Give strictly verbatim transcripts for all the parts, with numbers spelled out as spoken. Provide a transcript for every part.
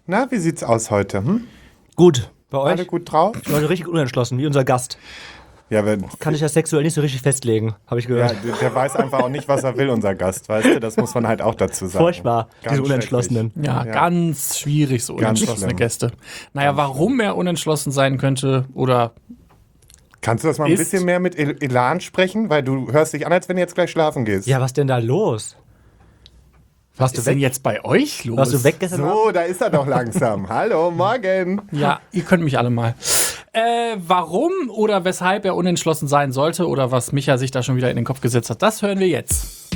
Na, wie sieht's aus heute? Hm? Gut. Bei euch? Alle gut drauf? Ich war richtig unentschlossen, wie unser Gast. Ja, wenn, Kann ich das sexuell nicht so richtig festlegen, habe ich ja, gehört. der, der weiß einfach auch nicht, was er will, unser Gast, weißt du? Das muss man halt auch dazu sagen. Furchtbar, Ganz diese Unentschlossenen. Ja, Ja. ganz schwierig, so Ganz unentschlossene schlimm. Gäste. Naja, warum er unentschlossen sein könnte oder Kannst du das mal ein Ist- bisschen mehr mit El- Elan sprechen? Weil du hörst dich an, als wenn du jetzt gleich schlafen gehst. Ja, was denn da los? was du ist denn weg? jetzt bei euch los? Warst du weg gestern Abend? So, da ist er doch langsam. Hallo, morgen. Ja, ihr könnt mich alle mal. Äh, warum oder weshalb er unentschlossen sein sollte oder was Micha sich da schon wieder in den Kopf gesetzt hat, das hören wir jetzt.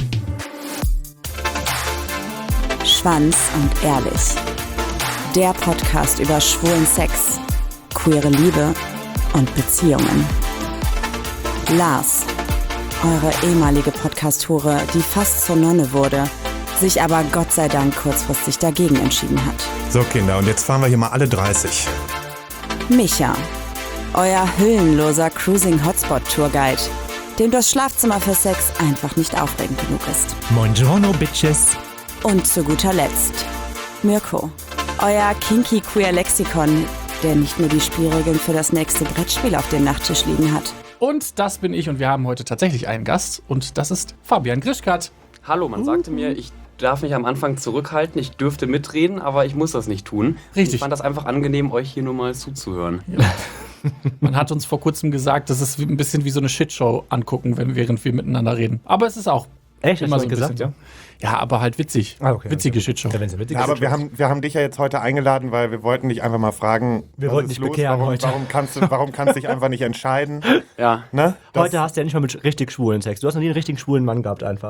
Schwanz und ehrlich. Der Podcast über schwulen Sex, queere Liebe und Beziehungen. Lars, eure ehemalige Podcast-Hure, die fast zur Nonne wurde, sich aber Gott sei Dank kurzfristig dagegen entschieden hat. So, Kinder, und jetzt fahren wir hier mal alle dreißig. Micha, euer hüllenloser Cruising-Hotspot-Tourguide, dem das Schlafzimmer für Sex einfach nicht aufregend genug ist. Buongiorno, Bitches. Und zu guter Letzt Mirko, euer kinky queer Lexikon, der nicht nur die Spielregeln für das nächste Brettspiel auf dem Nachttisch liegen hat. Und das bin ich und wir haben heute tatsächlich einen Gast und das ist Fabian Grischkat. Hallo, man sagte mir, ich darf mich am Anfang zurückhalten, ich dürfte mitreden, aber ich muss das nicht tun. Richtig. Ich fand das einfach angenehm, euch hier nur mal zuzuhören. Man hat uns vor kurzem gesagt, das ist wie, ein bisschen wie so eine Shitshow angucken, wenn, während wir miteinander reden. Aber es ist auch Echt? immer Hast so du ein gesagt, bisschen ja? so. Ja, aber halt witzig. Ah, okay, Witzige okay. Shitshow. Ja, wenn sie witzig Ja, aber ist, wir haben, wir haben dich ja jetzt heute eingeladen, weil wir wollten dich einfach mal fragen, Wir was wollten ist dich los? bekehren warum, heute. Warum kannst du, warum kannst du dich einfach nicht entscheiden? Ja. Ne? Das- Heute hast du ja nicht mal mit richtig schwulen Sex. Du hast noch nie einen richtig schwulen Mann gehabt einfach.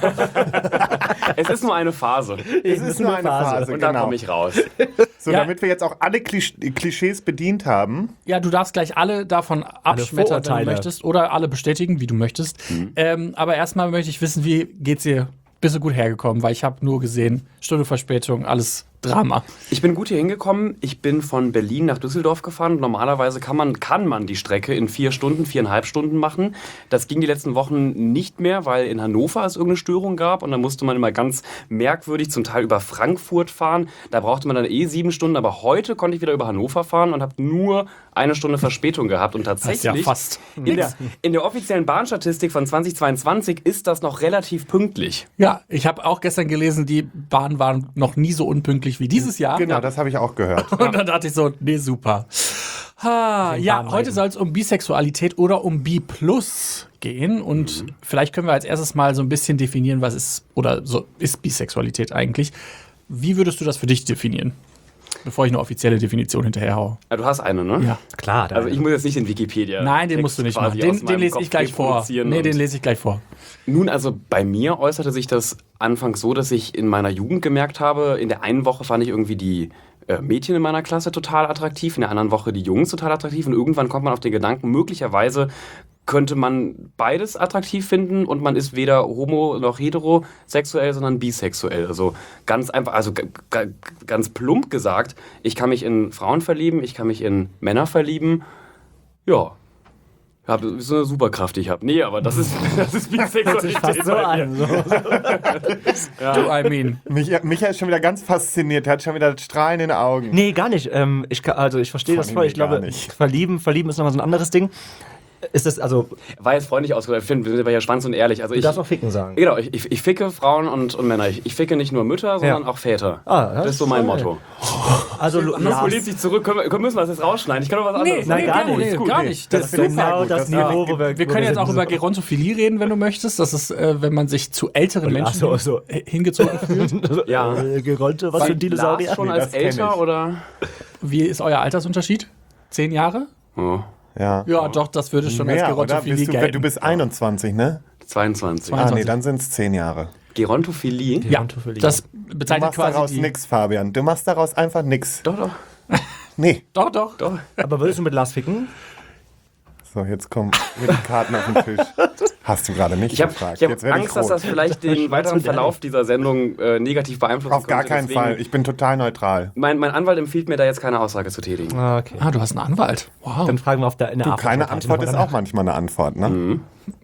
Es ist nur eine Phase. Es ist nur eine Phase, Und da genau. komme ich raus. So, Ja. damit wir jetzt auch alle Klisch Klischees bedient haben. Ja, du darfst gleich alle davon abschmettern, wenn du Vorurteile. möchtest. Oder alle bestätigen, wie du möchtest. Ähm, aber erstmal möchte ich wissen, wie geht's dir? Bist du gut hergekommen? Weil ich habe nur gesehen, Stunde Verspätung, alles Drama. Ich bin gut hier hingekommen. Ich bin von Berlin nach Düsseldorf gefahren. Normalerweise kann man, kann man die Strecke in vier Stunden, viereinhalb Stunden machen. Das ging die letzten Wochen nicht mehr, weil in Hannover es irgendeine Störung gab. Und da musste man immer ganz merkwürdig zum Teil über Frankfurt fahren. Da brauchte man dann eh sieben Stunden. Aber heute konnte ich wieder über Hannover fahren und habe nur eine Stunde Verspätung gehabt. Und Das ist tatsächlich, ja fast. in, der, in der offiziellen Bahnstatistik von zweitausendzweiundzwanzig ist das noch relativ pünktlich. Ja, ich habe auch gestern gelesen, die Bahnen waren noch nie so unpünktlich wie dieses Jahr. Genau, das habe ich auch gehört. Und dann dachte ich so, nee, super. Ha, ja, Bahnreisen. heute soll es um Bisexualität oder um Bi plus gehen. Und Mhm. vielleicht können wir als erstes mal so ein bisschen definieren, was ist oder so ist Bisexualität eigentlich. Wie würdest du das für dich definieren? Bevor ich eine offizielle Definition hinterherhaue. Ja, du hast eine, ne? Ja. Klar, Also ich muss jetzt nicht den Wikipedia. Nein, den Text musst du nicht quasi machen. Den, aus den meinem lese Kopf ich gleich vor. reproduzieren Nee, und- den lese ich gleich vor. Nun, also bei mir äußerte sich das anfangs so, dass ich in meiner Jugend gemerkt habe, in der einen Woche fand ich irgendwie die äh, Mädchen in meiner Klasse total attraktiv, in der anderen Woche die Jungs total attraktiv und irgendwann kommt man auf den Gedanken, möglicherweise könnte man beides attraktiv finden und man ist weder homo noch heterosexuell, sondern bisexuell. Also ganz einfach, also g- g- ganz plump gesagt, ich kann mich in Frauen verlieben, ich kann mich in Männer verlieben. Ja. Ja, das ist so eine Superkraft, die ich habe. Nee, aber das ist, das ist Bisexualität. fast so bei mir. an. So. Du, I mean. Micha, Micha ist schon wieder ganz fasziniert. Er hat schon wieder Strahlen in den Augen. Nee, gar nicht. Ähm, ich, kann- also ich verstehe Vor das allem voll. Ich gar glaube, nicht. verlieben, verlieben ist nochmal so ein anderes Ding. Ist das, also, War jetzt freundlich ausgedrückt. Ich finde, wir sind aber ja spannend und ehrlich. Also du ich, darfst auch ficken sagen. genau, ich, ich, ich ficke Frauen und, und Männer. Ich, ich ficke nicht nur Mütter, sondern Ja. auch Väter. Ah, das das ist so ist mein geil. Motto. Also, Lars Lars, lehnt sich zurück. Können wir, können- müssen wir das jetzt rausschneiden? Ich kann doch was anderes nein, gar nee, nicht. nee, Gut, gar nee. nicht. Das Das, finde ich genau sehr gut. das Das- Niveau, wo wir wir können jetzt auch über so. Gerontophilie reden, wenn du möchtest. Das ist, äh, wenn man sich zu älteren Menschen Ach so, so. hin- hingezogen fühlt. Ja. Äh, Gerollte, was für ein Dinosaurier? Lars schon Nee, als das kenn älter ich. oder? Wie ist euer Altersunterschied? Zehn Jahre? Oh, Ja. Ja, doch, das würde schon als Mehr, oder? Gerontophilie Bist du, gelten. du bist einundzwanzig, ne? zweiundzwanzig. Ah, nee, dann sind es zehn Jahre. Gerontophilie? ja, Gerontophilie. das Du bezeichnet machst daraus quasi die... nix, Fabian. Du machst daraus einfach nix. Doch, doch. Nee. Doch, doch. doch. Aber würdest du mit Lars ficken? So, jetzt kommen hier die Karten auf den Tisch. Hast du gerade nicht Ich habe gefragt. hab Jetzt werde ich Angst, dass rot. das vielleicht den weiteren Verlauf dieser Sendung äh, negativ beeinflussen Auf gar könnte. keinen Deswegen- Fall. Ich bin total neutral. Mein, mein Anwalt empfiehlt mir da jetzt keine Aussage zu tätigen. Ah, okay. Ah, du hast einen Anwalt. Wow. Dann fragen wir auf der in der Du, keine Aftershow-Party Antwort noch ist mal auch manchmal eine Antwort, ne?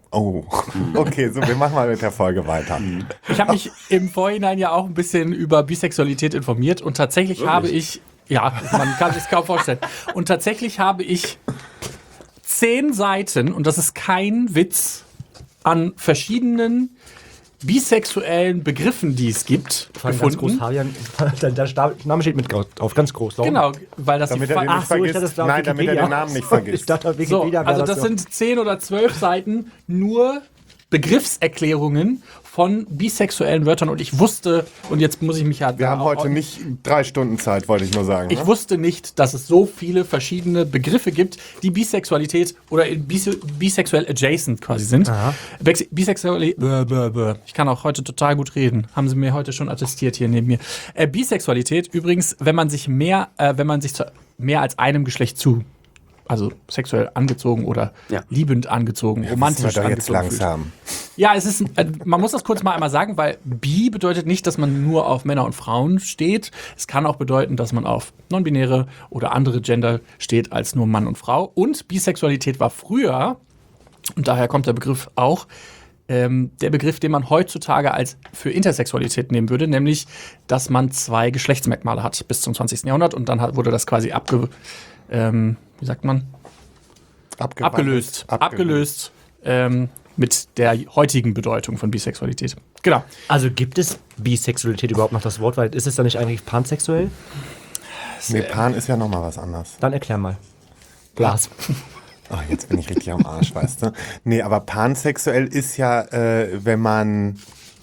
Oh, okay, so, wir machen mal mit der Folge weiter. Ich habe mich im Vorhinein ja auch ein bisschen über Bisexualität informiert und tatsächlich Wirklich? habe ich, ja, man kann sich kaum vorstellen, und tatsächlich habe ich zehn Seiten, und das ist kein Witz, an verschiedenen bisexuellen Begriffen, die es gibt, Vor allem ganz groß, gefunden. Fabian, der, der Name steht mit drauf, ganz groß. Darum. Genau, weil das Damit die er den Fa- nicht Ach so, ich vergisst. dachte, das war auf Nein, damit er Wikipedia. den Namen nicht vergisst. Ich dachte, auf So, Wikipedia wäre also das das so. sind zehn oder zwölf Seiten nur Begriffserklärungen von bisexuellen Wörtern und ich wusste, und jetzt muss ich mich ja... Wir haben heute nicht drei Stunden Zeit, wollte ich nur sagen. Ich ne? wusste nicht, dass es so viele verschiedene Begriffe gibt, die Bisexualität oder bis, bisexuell adjacent quasi sind. Bex- Bisexualität, bäh, bäh, bäh. Ich kann auch heute total gut reden. Haben sie mir heute schon attestiert hier neben mir. Äh, Bisexualität übrigens, wenn man sich mehr, äh, wenn man sich zu mehr als einem Geschlecht zu, also sexuell angezogen oder Ja. liebend angezogen, Wissen wir romantisch doch jetzt angezogen fühlt. langsam. Ja, es ist, äh, man muss das kurz mal einmal sagen, weil bi bedeutet nicht, dass man nur auf Männer und Frauen steht. Es kann auch bedeuten, dass man auf non-binäre oder andere Gender steht als nur Mann und Frau. Und Bisexualität war früher, und daher kommt der Begriff auch, ähm, der Begriff, den man heutzutage als für Intersexualität nehmen würde, nämlich, dass man zwei Geschlechtsmerkmale hat bis zum zwanzigsten Jahrhundert und dann hat, wurde das quasi abge, ähm, wie sagt man? Abgewandelt. Abgelöst. Abgelöst. ähm, mit der heutigen Bedeutung von Bisexualität. Genau. Also gibt es Bisexualität überhaupt noch das Wort? Weil ist es dann nicht eigentlich pansexuell? Nee, Pan ist ja nochmal was anderes. Dann erklär mal. Blas. Oh, jetzt bin ich richtig am Arsch, weißt du? Nee, aber pansexuell ist ja, äh, wenn man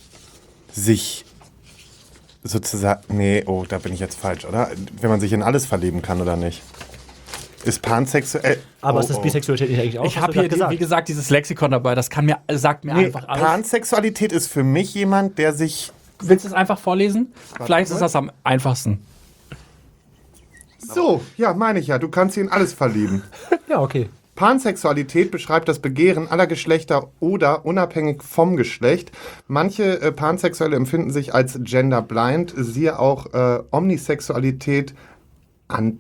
sich sozusagen... Nee, oh, da bin ich jetzt falsch, oder? Wenn man sich in alles verlieben kann, oder nicht? Ist pansexuell... Aber oh, ist das oh. Bisexualität nicht eigentlich auch? Ich Hast habe du hier, grad die, gesagt? wie gesagt, dieses Lexikon dabei. Das kann mir, sagt mir Nee, einfach alles. Pansexualität ist für mich jemand, der sich... Willst du es einfach vorlesen? Vielleicht ist das am einfachsten. So, ja, meine ich ja. Du kannst dich in alles verlieben. Ja, okay. Pansexualität beschreibt das Begehren aller Geschlechter oder unabhängig vom Geschlecht. Manche äh, Pansexuelle empfinden sich als genderblind. Siehe auch äh, Omnisexualität, an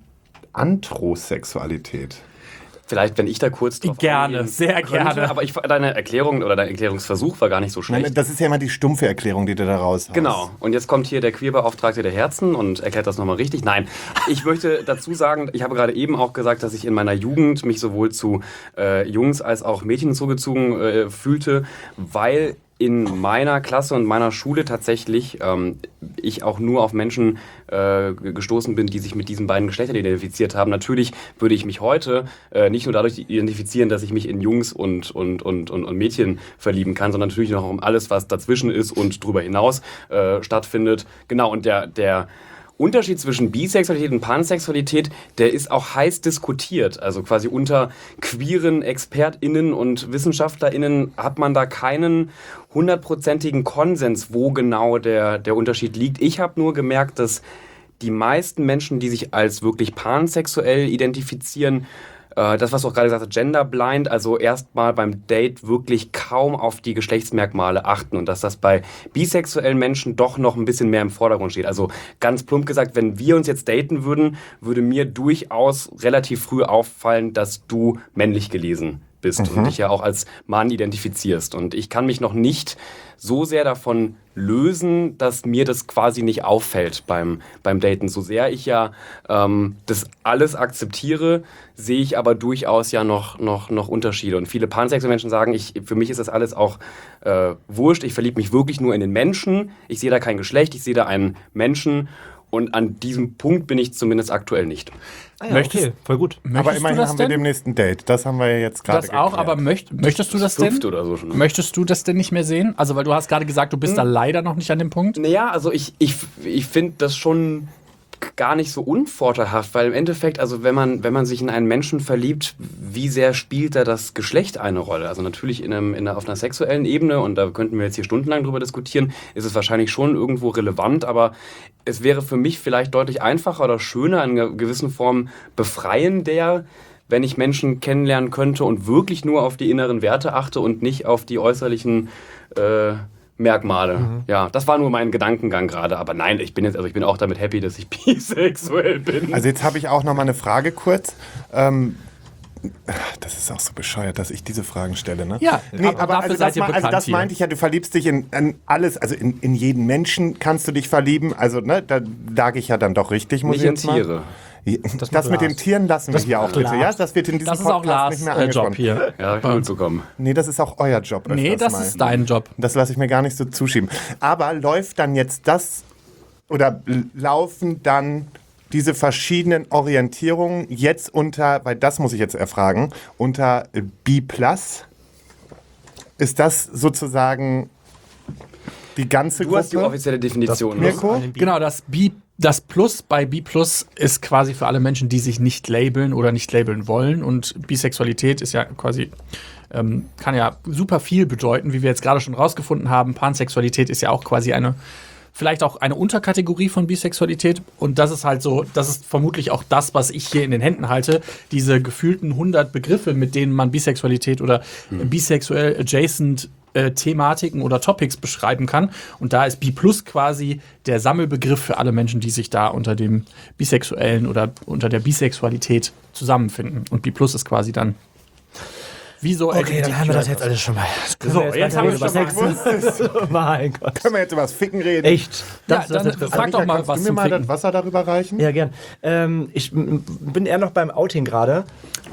Antrosexualität. Vielleicht, wenn ich da kurz drauf Gerne, eingehen sehr könnte, gerne. Aber ich, deine Erklärung oder dein Erklärungsversuch war gar nicht so schlecht. Nein, das ist ja immer die stumpfe Erklärung, die du da raus hast. Genau. Und jetzt kommt hier der Queerbeauftragte der Herzen und erklärt das nochmal richtig. Nein, ich möchte dazu sagen, ich habe gerade eben auch gesagt, dass ich in meiner Jugend mich sowohl zu äh, Jungs als auch Mädchen zugezogen äh, fühlte, weil in meiner Klasse und meiner Schule tatsächlich ähm, ich auch nur auf Menschen äh, gestoßen bin, die sich mit diesen beiden Geschlechtern identifiziert haben. Natürlich würde ich mich heute äh, nicht nur dadurch identifizieren, dass ich mich in Jungs und, und, und, und, und Mädchen verlieben kann, sondern natürlich noch um alles, was dazwischen ist und darüber hinaus äh, stattfindet. Genau, und der, der Unterschied zwischen Bisexualität und Pansexualität, der ist auch heiß diskutiert. Also quasi unter queeren ExpertInnen und WissenschaftlerInnen hat man da keinen hundertprozentigen Konsens, wo genau der, der Unterschied liegt. Ich habe nur gemerkt, dass die meisten Menschen, die sich als wirklich pansexuell identifizieren, äh, das, was du auch gerade gesagt hast, genderblind, also erstmal beim Date wirklich kaum auf die Geschlechtsmerkmale achten und dass das bei bisexuellen Menschen doch noch ein bisschen mehr im Vordergrund steht. Also ganz plump gesagt, wenn wir uns jetzt daten würden, würde mir durchaus relativ früh auffallen, dass du männlich gelesen bist und dich ja auch als Mann identifizierst. Und ich kann mich noch nicht so sehr davon lösen, dass mir das quasi nicht auffällt beim, beim Daten. So sehr ich ja ähm, das alles akzeptiere, sehe ich aber durchaus ja noch, noch, noch Unterschiede. Und viele pansexuelle Menschen sagen, ich, für mich ist das alles auch äh, wurscht. Ich verliebe mich wirklich nur in den Menschen. Ich sehe da kein Geschlecht, ich sehe da einen Menschen. Und an diesem Punkt bin ich zumindest aktuell nicht. Ah ja, Möchtest- okay, voll gut. Aber Möchtest immerhin du das haben wir denn? demnächst ein Date. Das haben wir ja jetzt gerade Das auch, geklärt. aber möcht, möchtest du das denn? Fünfte oder so schon. Möchtest du das denn nicht mehr sehen? Also, weil du hast gerade gesagt, du bist da leider noch nicht an dem Punkt. Naja, also ich, ich, ich finde das schon gar nicht so unvorteilhaft, weil im Endeffekt, also wenn man, wenn man sich in einen Menschen verliebt, wie sehr spielt da das Geschlecht eine Rolle? Also natürlich in einem, in einer, auf einer sexuellen Ebene, und da könnten wir jetzt hier stundenlang drüber diskutieren, ist es wahrscheinlich schon irgendwo relevant, aber es wäre für mich vielleicht deutlich einfacher oder schöner, in einer gewissen Form befreiender, wenn ich Menschen kennenlernen könnte und wirklich nur auf die inneren Werte achte und nicht auf die äußerlichen äh, Merkmale. Mhm. Ja, das war nur mein Gedankengang gerade. Aber nein, ich bin jetzt, also ich bin auch damit happy, dass ich bisexuell bin. Also jetzt habe ich auch noch mal eine Frage kurz. Ähm, Das ist auch so bescheuert, dass ich diese Fragen stelle, ne? Ja, nee, aber aber dafür also seid das, ihr ma- also bekannt das hier. meinte ich ja, du verliebst dich in, in alles, also in, in jeden Menschen kannst du dich verlieben, also ne, da lag ich ja dann doch richtig, muss Nicht ich in jetzt mal. Tiere. Das, macht mit den Lars. Tieren lassen wir hier auch bitte, ja? Das wird in diesem Das ist auch Podcast Lars nicht mehr äh, Job angesprochen. hier. Ja, hab ich mitbekommen. Nee, das ist auch euer Job. Nee, öfters das mal. ist dein Job. Das lasse ich mir gar nicht so zuschieben. Aber läuft dann jetzt das oder l- laufen dann diese verschiedenen Orientierungen jetzt unter, weil das muss ich jetzt erfragen, unter B plus? Ist das sozusagen die ganze Du hast die Gruppe? offizielle Definition. ne? Mirko? Genau, das B, das Plus bei B Plus ist quasi für alle Menschen, die sich nicht labeln oder nicht labeln wollen. Und Bisexualität ist ja quasi, ähm, kann ja super viel bedeuten, wie wir jetzt gerade schon rausgefunden haben. Pansexualität ist ja auch quasi eine, vielleicht auch eine Unterkategorie von Bisexualität. Und das ist halt so, das ist vermutlich auch das, was ich hier in den Händen halte. Diese gefühlten hundert Begriffe, mit denen man Bisexualität oder Hm. bisexuell adjacent äh, Thematiken oder Topics beschreiben kann. Und da ist B plus quasi der Sammelbegriff für alle Menschen, die sich da unter dem Bisexuellen oder unter der Bisexualität zusammenfinden. Und B plus ist quasi dann wie so Okay, dann haben wir das jetzt alles schon mal. So, jetzt haben wir schon mal gewusst. Mein Gott. Können wir jetzt über das Ficken reden? Echt? Ja, Das, dann das, das, frag doch mal, Kannst was du mir zum mal das Ficken. Wasser darüber reichen? ja, gern. Ähm, ich m- bin eher noch beim Outing gerade.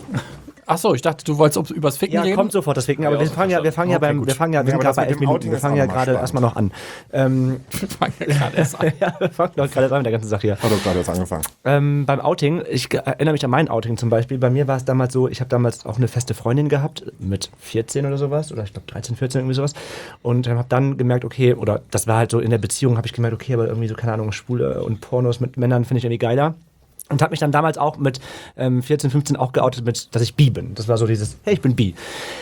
Ach so, ich dachte, du wolltest ob- übers Ficken Ja, reden. kommt sofort das Ficken, aber Ja, wir fangen ja, wir fangen ja Okay, beim, gut. wir fangen ja, wir Ja, sind aber gerade das bei mit elf dem Minuten, Outing wir ist fangen auch ja noch mal gerade spannend. erstmal noch an. Ähm, Wir fangen ja gerade erst an. ja, wir fangen doch gerade an mit der ganzen Sache hier. Hat doch gerade erst angefangen. Ähm, beim Outing, ich ge- erinnere mich an mein Outing zum Beispiel. Bei mir war es damals so, ich habe damals auch eine feste Freundin gehabt, mit vierzehn oder sowas, oder ich glaube dreizehn, vierzehn, irgendwie sowas. Und ähm, habe dann gemerkt, okay, oder das war halt so in der Beziehung, habe ich gemerkt, okay, aber irgendwie so, keine Ahnung, Schwule und Pornos mit Männern finde ich irgendwie geiler. Und habe mich dann damals auch mit ähm, vierzehn, fünfzehn auch geoutet, mit, dass ich bi bin. Das war so dieses, hey, ich bin bi.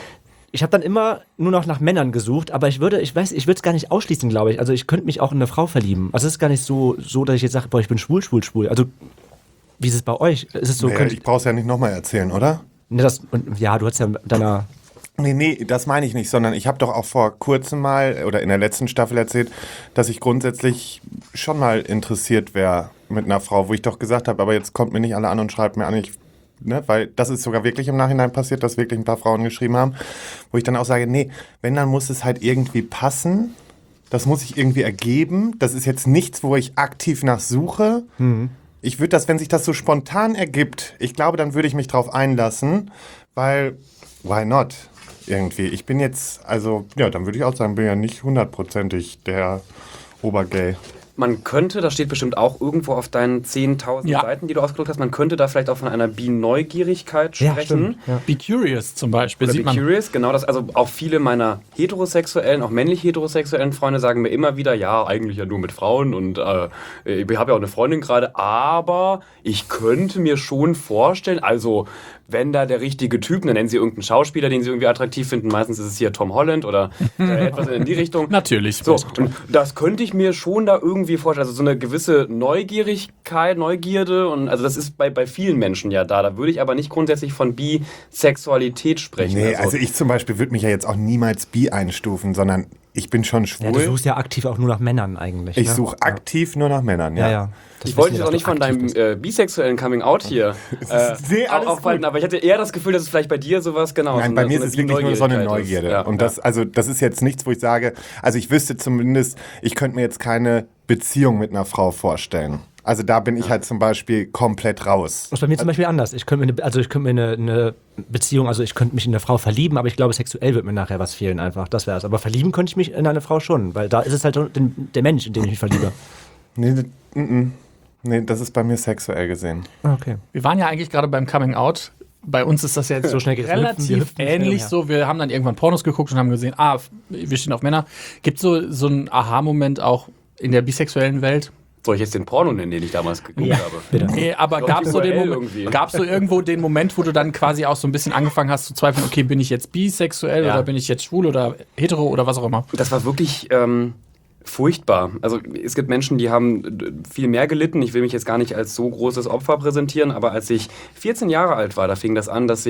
Ich habe dann immer nur noch nach Männern gesucht, aber ich würde, ich weiß, ich würde es gar nicht ausschließen, glaube ich. Also ich könnte mich auch in eine Frau verlieben. Also es ist gar nicht so, so, dass ich jetzt sage, boah, ich bin schwul, schwul, schwul. Also wie ist es bei euch? Ist es so, Naja, könnt, ich brauch's ja nicht nochmal erzählen, oder? ne, das, und, ja, du hast ja mit deiner, Nee, nee, das meine ich nicht, sondern ich habe doch auch vor kurzem mal oder in der letzten Staffel erzählt, dass ich grundsätzlich schon mal interessiert wäre mit einer Frau, wo ich doch gesagt habe, aber jetzt kommt mir nicht alle an und schreibt mir an, ich, ne, weil das ist sogar wirklich im Nachhinein passiert, dass wirklich ein paar Frauen geschrieben haben, wo ich dann auch sage, nee, wenn, dann muss es halt irgendwie passen, das muss sich irgendwie ergeben, das ist jetzt nichts, wo ich aktiv nach suche. Ich würde das, wenn sich das so spontan ergibt, ich glaube, dann würde ich mich drauf einlassen, weil, why not? Irgendwie. Ich bin jetzt, also, ja, dann würde ich auch sagen, bin ja nicht hundertprozentig der Obergay. Man könnte, das steht bestimmt auch irgendwo auf deinen zehntausend Ja. Seiten, die du ausgedruckt hast, man könnte da vielleicht auch von einer Bi-Neugierigkeit ja, sprechen. stimmt. Ja. Be Curious zum Beispiel. Oder Sieht Be man. Curious, genau das. Also auch viele meiner heterosexuellen, auch männlich heterosexuellen Freunde sagen mir immer wieder, ja, eigentlich ja nur mit Frauen und äh, ich habe ja auch eine Freundin gerade, aber ich könnte mir schon vorstellen, also wenn da der richtige Typ, dann nennen sie irgendeinen Schauspieler, den sie irgendwie attraktiv finden, meistens ist es hier Tom Holland oder äh, etwas in die Richtung. Natürlich. So, und das könnte ich mir schon da irgendwie vorstellen. Also so eine gewisse Neugierigkeit, Neugierde. Und also das ist bei, bei vielen Menschen ja da. Da würde ich aber nicht grundsätzlich von Bisexualität sprechen. Nee, also ich zum Beispiel würde mich ja jetzt auch niemals bi einstufen, sondern ich bin schon Ja, du schwul. suchst ja aktiv auch nur nach Männern eigentlich. Ich ne? suche aktiv nur nach Männern, Ja, ja. ja. Das ich wissen wollte wir, jetzt auch dass nicht du von aktiv deinem bist. äh, bisexuellen Coming-out hier äh, Nee, alles aufhalten, gut. aber ich hatte eher das Gefühl, dass es vielleicht bei dir sowas genau Nein, so bei eine- mir so ist es eine wirklich nur so eine Neugierde Neugierde. ist. Ja, und ja. das, also, das ist jetzt nichts, wo ich sage, also ich wüsste zumindest, ich könnte mir jetzt keine Beziehung mit einer Frau vorstellen. Also da bin ich halt zum Beispiel komplett raus. Das ist bei mir zum Beispiel anders. Ich könnte mir, eine, also ich könnte mir eine, eine Beziehung, also ich könnte mich in eine Frau verlieben, aber ich glaube, sexuell wird mir nachher was fehlen einfach. Das wäre es. Aber verlieben könnte ich mich in eine Frau schon, weil da ist es halt so den, der Mensch, in den ich mich verliebe. Nee, das- mm, mm. nee, das ist bei mir sexuell gesehen. Ah, okay. Wir waren ja eigentlich gerade beim Coming-out. Bei uns ist das ja jetzt So schnell geht's. Wir hüpfen- wir relativ hüpfen schnell ähnlich umher. so. Wir haben dann irgendwann Pornos geguckt und haben gesehen, ah, wir stehen auf Männer. Gibt es so, so einen Aha-Moment auch in der bisexuellen Welt? Soll ich jetzt den Porno nennen, den ich damals geguckt habe? Bitte. Nee, aber Doch, gab es so die den U R L Moment, irgendwie. gab's so irgendwo den Moment, wo du dann quasi auch so ein bisschen angefangen hast zu zweifeln, okay, bin ich jetzt bisexuell Ja. oder bin ich jetzt schwul oder hetero oder was auch immer? Das war wirklich ähm, furchtbar. Also es gibt Menschen, die haben d- viel mehr gelitten. Ich will mich jetzt gar nicht als so großes Opfer präsentieren, aber als ich vierzehn Jahre alt war, da fing das an, dass ich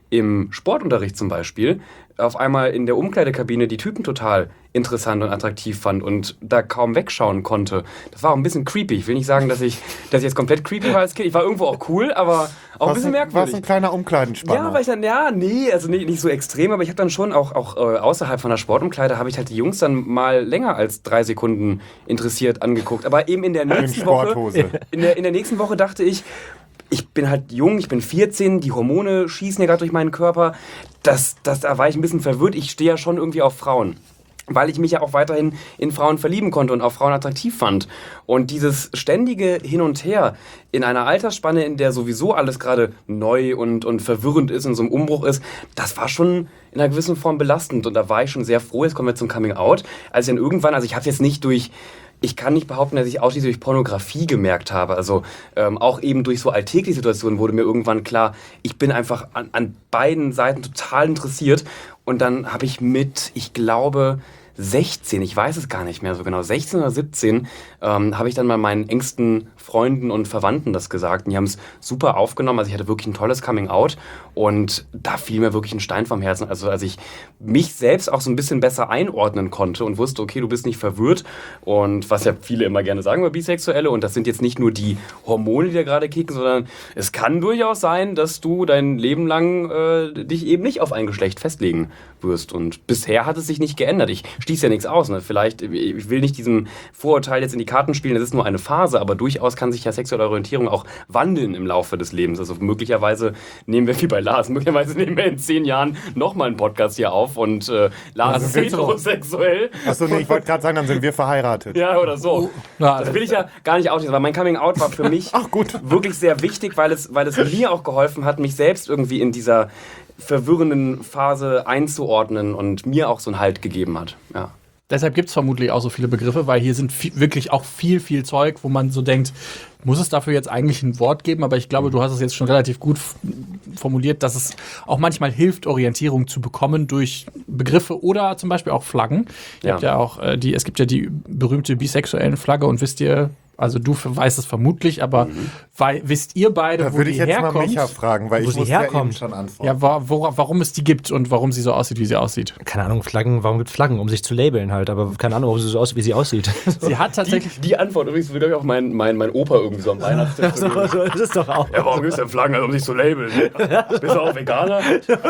im Sportunterricht zum Beispiel auf einmal in der Umkleidekabine die Typen total interessant und attraktiv fand und da kaum wegschauen konnte. Das war auch ein bisschen creepy. Ich will nicht sagen, dass ich, dass ich jetzt komplett creepy war als Kind. Ich war irgendwo auch cool, aber auch ein bisschen merkwürdig. Warst ein kleiner Umkleidenspanner? Ja, weil ich dann, ja, nee, also nicht, nicht so extrem, aber ich habe dann schon auch, auch äh, außerhalb von der Sportumkleide habe ich halt die Jungs dann mal länger als drei Sekunden interessiert angeguckt. Aber eben in der nächsten in Woche, Sporthose. in der, in der nächsten Woche dachte ich, ich bin halt jung, ich bin vierzehn, die Hormone schießen ja gerade durch meinen Körper. Das, das, da war ich ein bisschen verwirrt. Ich stehe ja schon irgendwie auf Frauen. Weil ich mich ja auch weiterhin in Frauen verlieben konnte und auch Frauen attraktiv fand. Und dieses ständige Hin und Her in einer Altersspanne, in der sowieso alles gerade neu und, und verwirrend ist und so ein Umbruch ist, das war schon in einer gewissen Form belastend. Und da war ich schon sehr froh, jetzt kommen wir zum Coming Out, als ich dann irgendwann, also ich habe jetzt nicht durch... Ich kann nicht behaupten, dass ich ausschließlich durch Pornografie gemerkt habe. Also ähm, auch eben durch so alltägliche Situationen wurde mir irgendwann klar, ich bin einfach an, an beiden Seiten total interessiert. Und dann habe ich mit, ich glaube, sechzehn, ich weiß es gar nicht mehr so genau, sechzehn oder siebzehn, ähm, habe ich dann mal meinen engsten Freunden und Verwandten das gesagt. Und die haben es super aufgenommen. Also ich hatte wirklich ein tolles Coming-out und da fiel mir wirklich ein Stein vom Herzen. Also als ich mich selbst auch so ein bisschen besser einordnen konnte und wusste, okay, du bist nicht verwirrt und was ja viele immer gerne sagen über Bisexuelle und das sind jetzt nicht nur die Hormone, die da gerade kicken, sondern es kann durchaus sein, dass du dein Leben lang äh, dich eben nicht auf ein Geschlecht festlegen wirst und bisher hat es sich nicht geändert. Ich schließe ja nichts aus. Ne? Vielleicht, ich will nicht diesem Vorurteil jetzt in die Karten spielen, das ist nur eine Phase, aber durchaus kann sich ja sexuelle Orientierung auch wandeln im Laufe des Lebens. Also möglicherweise nehmen wir, wie bei Lars, möglicherweise nehmen wir in zehn Jahren nochmal einen Podcast hier auf und äh, Lars Also ist sind wir heterosexuell. Achso, nee, ich wollte gerade sagen, dann sind wir verheiratet. Ja, oder so. Ja, Das will ich ja gar nicht ausschließen, weil mein Coming-out war für mich Ach, gut. wirklich sehr wichtig, weil es, weil es mir auch geholfen hat, mich selbst irgendwie in dieser verwirrenden Phase einzuordnen und mir auch so einen Halt gegeben hat. Ja. Deshalb gibt es vermutlich auch so viele Begriffe, weil hier sind viel, wirklich auch viel, viel Zeug, wo man so denkt, muss es dafür jetzt eigentlich ein Wort geben? Aber ich glaube, du hast es jetzt schon relativ gut f- formuliert, dass es auch manchmal hilft, Orientierung zu bekommen durch Begriffe oder zum Beispiel auch Flaggen. Ihr Ja. habt ja auch äh, die, es gibt ja die berühmte bisexuellen Flagge und wisst ihr, also du weißt es vermutlich, aber Mhm. wei- wisst ihr beide, Da wo würde die ich jetzt mal herkommt? Micha fragen, weil Wo ich sie muss ja eben herkommt. schon antworten. Ja, wa- wo, warum es die gibt und warum sie so aussieht, wie sie aussieht. Keine Ahnung, Flaggen, warum gibt es Flaggen? Um sich zu labeln halt, aber keine Ahnung, warum sie so aussieht, wie sie aussieht. Sie hat Die, tatsächlich die Antwort übrigens würde, glaube ich, auch mein, mein, mein Opa irgendwie so am Weihnachtstisch. so, so ist es doch auch. Ja, warum gibt es denn Flaggen, um sich zu labeln? Bist du auch Veganer?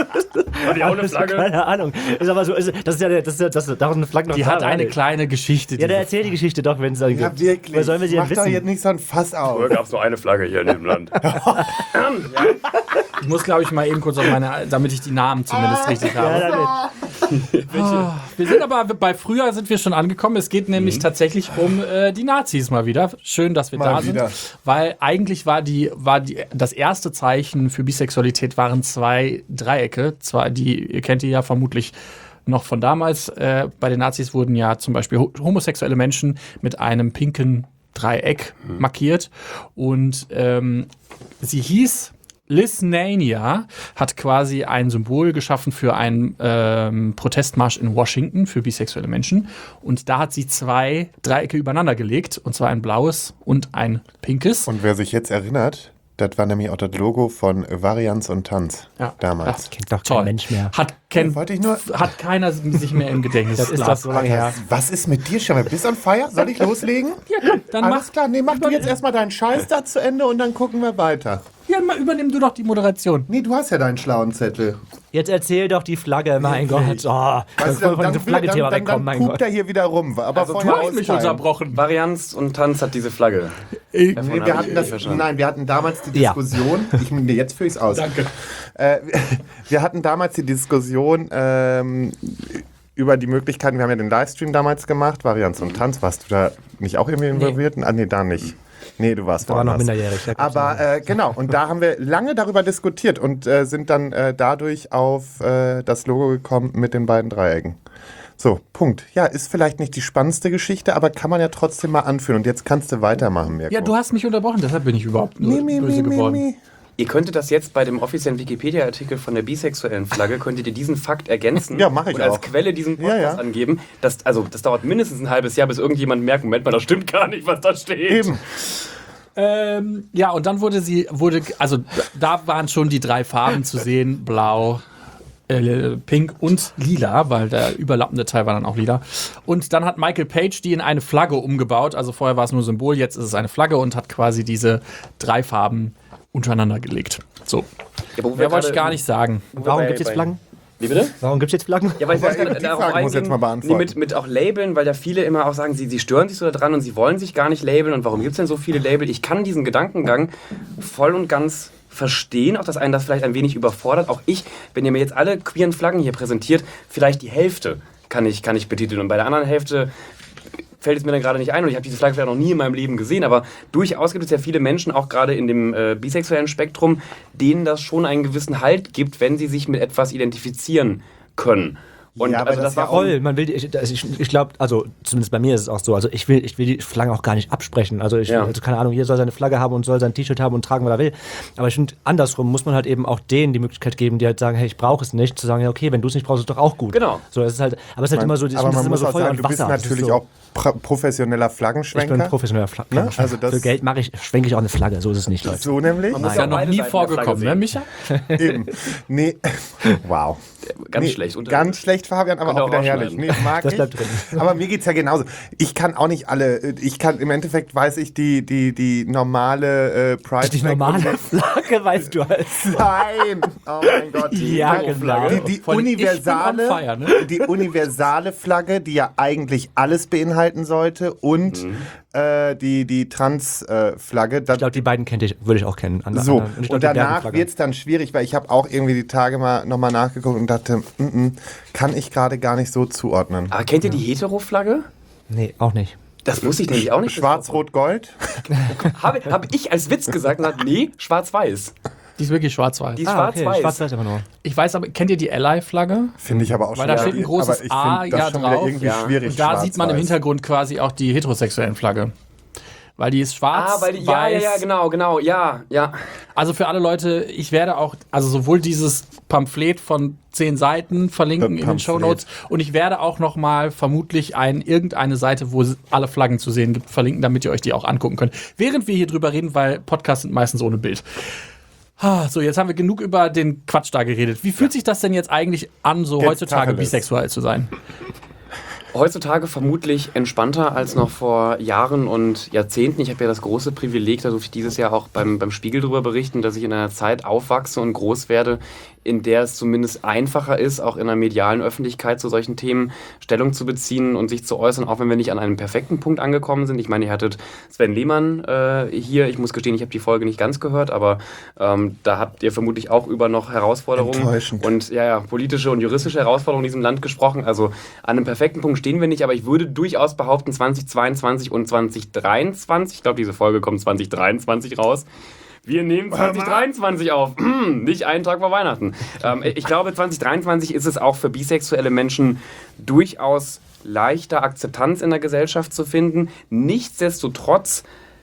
Hat die auch eine Flagge? Keine Ahnung. Ist aber so, ist, das ist ja, das ist ja, das ist, da ist eine Flagge noch Die da, hat eine oder? kleine Geschichte. Ja, der diese- erzählt die Geschichte doch, wenn es dann Ja, gibt. wirklich. Weil sollen wir sie Mach denn doch wissen? jetzt nicht so ein Fass auf. Früher gab es nur eine Flagge hier in dem Land. Ich muss, glaube ich, mal eben kurz auf meine, damit ich die Namen zumindest richtig habe. Ja, damit. Wir sind aber bei früher sind wir schon angekommen. Es geht nämlich tatsächlich um äh, die Nazis mal wieder. Schön, dass wir Mal da wieder. sind, weil eigentlich war die war die das erste Zeichen für Bisexualität waren zwei Dreiecke. Zwar die ihr kennt die ja vermutlich noch von damals. Äh, bei den Nazis wurden ja zum Beispiel ho- homosexuelle Menschen mit einem pinken Dreieck markiert und ähm, sie hieß Lisnania, hat quasi ein Symbol geschaffen für einen ähm, Protestmarsch in Washington für bisexuelle Menschen. Und da hat sie zwei Dreiecke übereinander gelegt, und zwar ein blaues und ein pinkes. Und wer sich jetzt erinnert, das war nämlich auch das Logo von Varianz und Tanz Ja. damals. Kennt doch kein Toll. Mensch mehr. Hat, kennt, Wollte ich nur- hat keiner sich mehr im Gedächtnis. Das ist das so lange her. Was ist mit dir schon? Bist du on fire? Soll ich loslegen? Ja, komm, dann Alles mach, klar, nee, mach du jetzt erstmal deinen Scheiß da zu Ende und dann gucken wir weiter. ja, mal übernimm du doch die Moderation. Nee, du hast ja deinen schlauen Zettel. Jetzt erzähl doch die Flagge, mein Gott. Oh, Weißt du, von dann, dann, diesem Flagge-Thema dann, wegkommen, dann mein pupt Gott. er hier wieder rum. Aber Also, vorher du hast Mich austeilen. unterbrochen. Varianz und Tanz hat diese Flagge. Äh, Davon Nee, hab wir ich hatten nicht das, verstanden. nein, wir hatten damals die Ja. Diskussion. Ich, nee, jetzt führe ich es aus. Danke. Äh, wir hatten damals die Diskussion ähm, über die Möglichkeiten. Wir haben ja den Livestream damals gemacht, Varianz und Tanz. Warst du da nicht auch irgendwie involviert? Ah, nee, da nicht. Nee, du warst Da war noch woanders. minderjährig. da gab's Aber äh, genau, und da haben wir lange darüber diskutiert und äh, sind dann äh, dadurch auf äh, das Logo gekommen mit den beiden Dreiecken. So, Punkt. Ja, ist vielleicht nicht die spannendste Geschichte, aber kann man ja trotzdem mal anführen. Und jetzt kannst du weitermachen, Mirko. Ja, du hast mich unterbrochen, deshalb bin ich überhaupt nur Mi, mi, böse mi, mi, geworden. mi. Ihr könntet das jetzt bei dem offiziellen Wikipedia-Artikel von der bisexuellen Flagge, könntet ihr diesen Fakt ergänzen Ja, mach ich und als auch. Quelle diesen Podcast Ja, ja. angeben. Das, also, das dauert mindestens ein halbes Jahr, bis irgendjemand merkt, Moment mal, das stimmt gar nicht, was da steht. Eben. Ähm, ja, und dann wurde sie, wurde, also da waren schon die drei Farben zu sehen, blau, äh, pink und lila, weil der überlappende Teil war dann auch lila. Und dann hat Michael Page die in eine Flagge umgebaut, also vorher war es nur Symbol, jetzt ist es eine Flagge und hat quasi diese drei Farben untereinander gelegt. So, Ja, aber wo wir mehr wollte ich gerade- gar nicht sagen. Warum bei- gibt es jetzt bei- Flaggen? Wie bitte? Warum gibt es jetzt Flaggen? Ja, weil ich weiß gar eben nicht, die darauf Frage muss ich jetzt eingehen, mal beantworten. nee, mit, mit auch Labeln, weil ja viele immer auch sagen, sie, sie stören sich so daran und sie wollen sich gar nicht labeln. Und warum gibt es denn so viele Label? Ich kann diesen Gedankengang voll und ganz verstehen, auch dass einen das vielleicht ein wenig überfordert. Auch ich, wenn ihr mir jetzt alle queeren Flaggen hier präsentiert, vielleicht die Hälfte kann ich, kann ich betiteln. Und bei der anderen Hälfte fällt es mir dann gerade nicht ein und ich habe diese Flagge vielleicht noch nie in meinem Leben gesehen, aber durchaus gibt es ja viele Menschen, auch gerade in dem äh, bisexuellen Spektrum, denen das schon einen gewissen Halt gibt, wenn sie sich mit etwas identifizieren können. Und Ja, aber also das das ist ja war Voll, man will, die- ich, also ich, ich glaube, also zumindest bei mir ist es auch so, also ich will, ich will die Flagge auch gar nicht absprechen. Also ich, Ja. also keine Ahnung, jeder soll seine Flagge haben und soll sein T-Shirt haben und tragen, was er will. Aber ich finde, andersrum muss man halt eben auch denen die Möglichkeit geben, die halt sagen, hey, ich brauche es nicht, zu sagen, ja, okay, wenn du es nicht brauchst, ist doch auch gut. Genau. So, es ist halt, aber es ist halt immer so, ich aber finde, das man ist immer muss so auch Feuer sagen, und du bist Wasser. Das ist natürlich so, auch pra- professioneller ich Flaggenschwenker. bin professioneller Fla Ne? Flaggenschwenker. Also das- Für Geld mache ich, schwenke ich auch eine Flagge, so ist es nicht, Leute. So nämlich. Man muss Ist ja noch beide nie Seiten der vorgekommen, Flagge ne, sehen. Micha? Eben. Nee. Wow. Ganz nee, schlecht. Und Ganz schlecht, Fabian, aber Könnt ihr auch wieder auch herrlich. rausschneiden. Nee, mag Das ich. bleibt drin. Aber mir geht's ja genauso. Ich kann auch nicht alle, ich kann, im Endeffekt weiß ich die, die, die normale äh, Pride Die normale Flagge weißt du als. Nein! Oh mein Gott. Die, Ja, die, genau. die, die Vor allem, ich bin universale, on fire, ne? die universale Flagge, die ja eigentlich alles beinhalten sollte und Mhm. äh, die, die Trans-Flagge. Ich glaube, die beiden kennt ich, würde ich auch kennen. An- So, an- und, ich glaub, die danach Bergenflagge. wird es dann schwierig, weil ich habe auch irgendwie die Tage mal nochmal nachgeguckt und dachte, mm -mm, kann ich gerade gar nicht so zuordnen. Aber kennt ihr die Hetero-Flagge? Nee, auch nicht. Das wusste ich nämlich auch nicht. Schwarz-Rot-Gold? Habe hab ich als Witz gesagt, na, nee, schwarz-weiß. Die ist wirklich schwarz-weiß. Die ist Ah, okay, schwarz-weiß. schwarz-weiß aber nur. Ich weiß aber, kennt ihr die Ally-Flagge? Finde ich aber auch Weil schon da steht ein großes aber ich A find das ja schon wieder drauf. irgendwie Ja. schwierig. Und da sieht man im schwarz-weiß. Hintergrund quasi auch die heterosexuellen Flagge. Weil die ist schwarz, Ah, weil die, ja, ja, weiß. ja, genau, genau, ja, ja. Also für alle Leute, ich werde auch, also sowohl dieses Pamphlet von zehn Seiten verlinken P- in den Pamphlet. Shownotes und ich werde auch noch mal vermutlich ein, irgendeine Seite, wo es alle Flaggen zu sehen gibt, verlinken, damit ihr euch die auch angucken könnt. Während wir hier drüber reden, weil Podcasts sind meistens ohne Bild. Ah, So, jetzt haben wir genug über den Quatsch da geredet. Wie fühlt sich das denn jetzt eigentlich an, so Jetzt heutzutage Tacheles. bisexuell zu sein? Heutzutage vermutlich entspannter als noch vor Jahren und Jahrzehnten. Ich habe ja das große Privileg, da durfte ich dieses Jahr auch beim, beim Spiegel drüber berichten, dass ich in einer Zeit aufwachse und groß werde, in der es zumindest einfacher ist, auch in der medialen Öffentlichkeit zu solchen Themen Stellung zu beziehen und sich zu äußern, auch wenn wir nicht an einem perfekten Punkt angekommen sind. Ich meine, ihr hattet Sven Lehmann äh, hier. Ich muss gestehen, ich habe die Folge nicht ganz gehört, aber ähm, da habt ihr vermutlich auch über noch Herausforderungen Enttäuschend. und ja, ja, politische und juristische Herausforderungen in diesem Land gesprochen. Also an einem perfekten Punkt stehen wir nicht, aber ich würde durchaus behaupten, zweitausendzweiundzwanzig und zweitausenddreiundzwanzig, ich glaube, diese Folge kommt zweitausenddreiundzwanzig raus. Wir nehmen zweitausenddreiundzwanzig auf, nicht einen Tag vor Weihnachten. Ähm, ich glaube, zweitausenddreiundzwanzig ist es auch für bisexuelle Menschen durchaus leichter, Akzeptanz in der Gesellschaft zu finden. Nichtsdestotrotz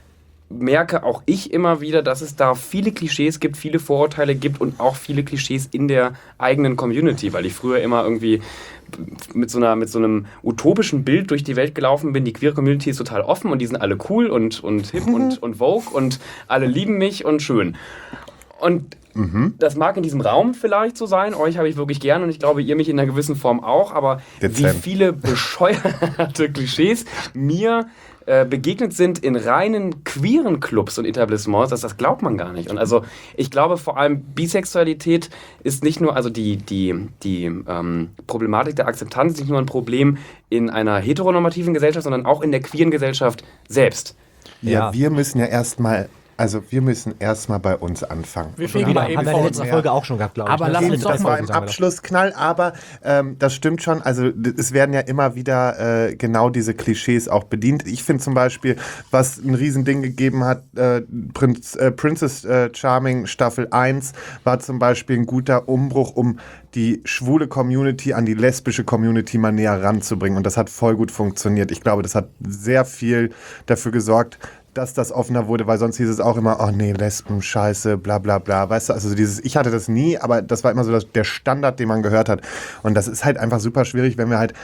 merke auch ich immer wieder, dass es da viele Klischees gibt, viele Vorurteile gibt und auch viele Klischees in der eigenen Community, weil ich früher immer irgendwie mit so, einer, mit so einem utopischen Bild durch die Welt gelaufen bin. Die queere Community ist total offen und die sind alle cool und, und hip und, und vogue und alle lieben mich und schön. Und das mag in diesem Raum vielleicht so sein, euch habe ich wirklich gern und ich glaube, ihr mich in einer gewissen Form auch, aber Dezent. wie viele bescheuerte Klischees mir äh, begegnet sind in reinen queeren Clubs und Etablissements, das, das glaubt man gar nicht. Und also ich glaube vor allem, Bisexualität ist nicht nur, also die, die, die ähm, Problematik der Akzeptanz ist nicht nur ein Problem in einer heteronormativen Gesellschaft, sondern auch in der queeren Gesellschaft selbst. Ja, Ja. wir müssen ja erstmal, also wir müssen erstmal bei uns anfangen. Wir Und fingen haben- mal Haben eben wir in vor der uns. letzten Folge auch schon gehabt, glaube ich. Aber ne? lass Eben, uns doch das mal war im sagen wir doch. Abschlussknall, aber ähm, das stimmt schon. Also d- es werden ja immer wieder äh, genau diese Klischees auch bedient. Ich finde zum Beispiel, was ein Riesending gegeben hat, äh, Prinz, äh, Princess äh, Charming Staffel eins war zum Beispiel ein guter Umbruch, um die schwule Community an die lesbische Community mal näher ranzubringen. Und das hat voll gut funktioniert. Ich glaube, das hat sehr viel dafür gesorgt, dass das offener wurde, weil sonst hieß es auch immer, oh nee, Lesben, Scheiße, bla bla bla, weißt du, also so dieses, ich hatte das nie, aber das war immer so das, der Standard, den man gehört hat und das ist halt einfach super schwierig, wenn wir halt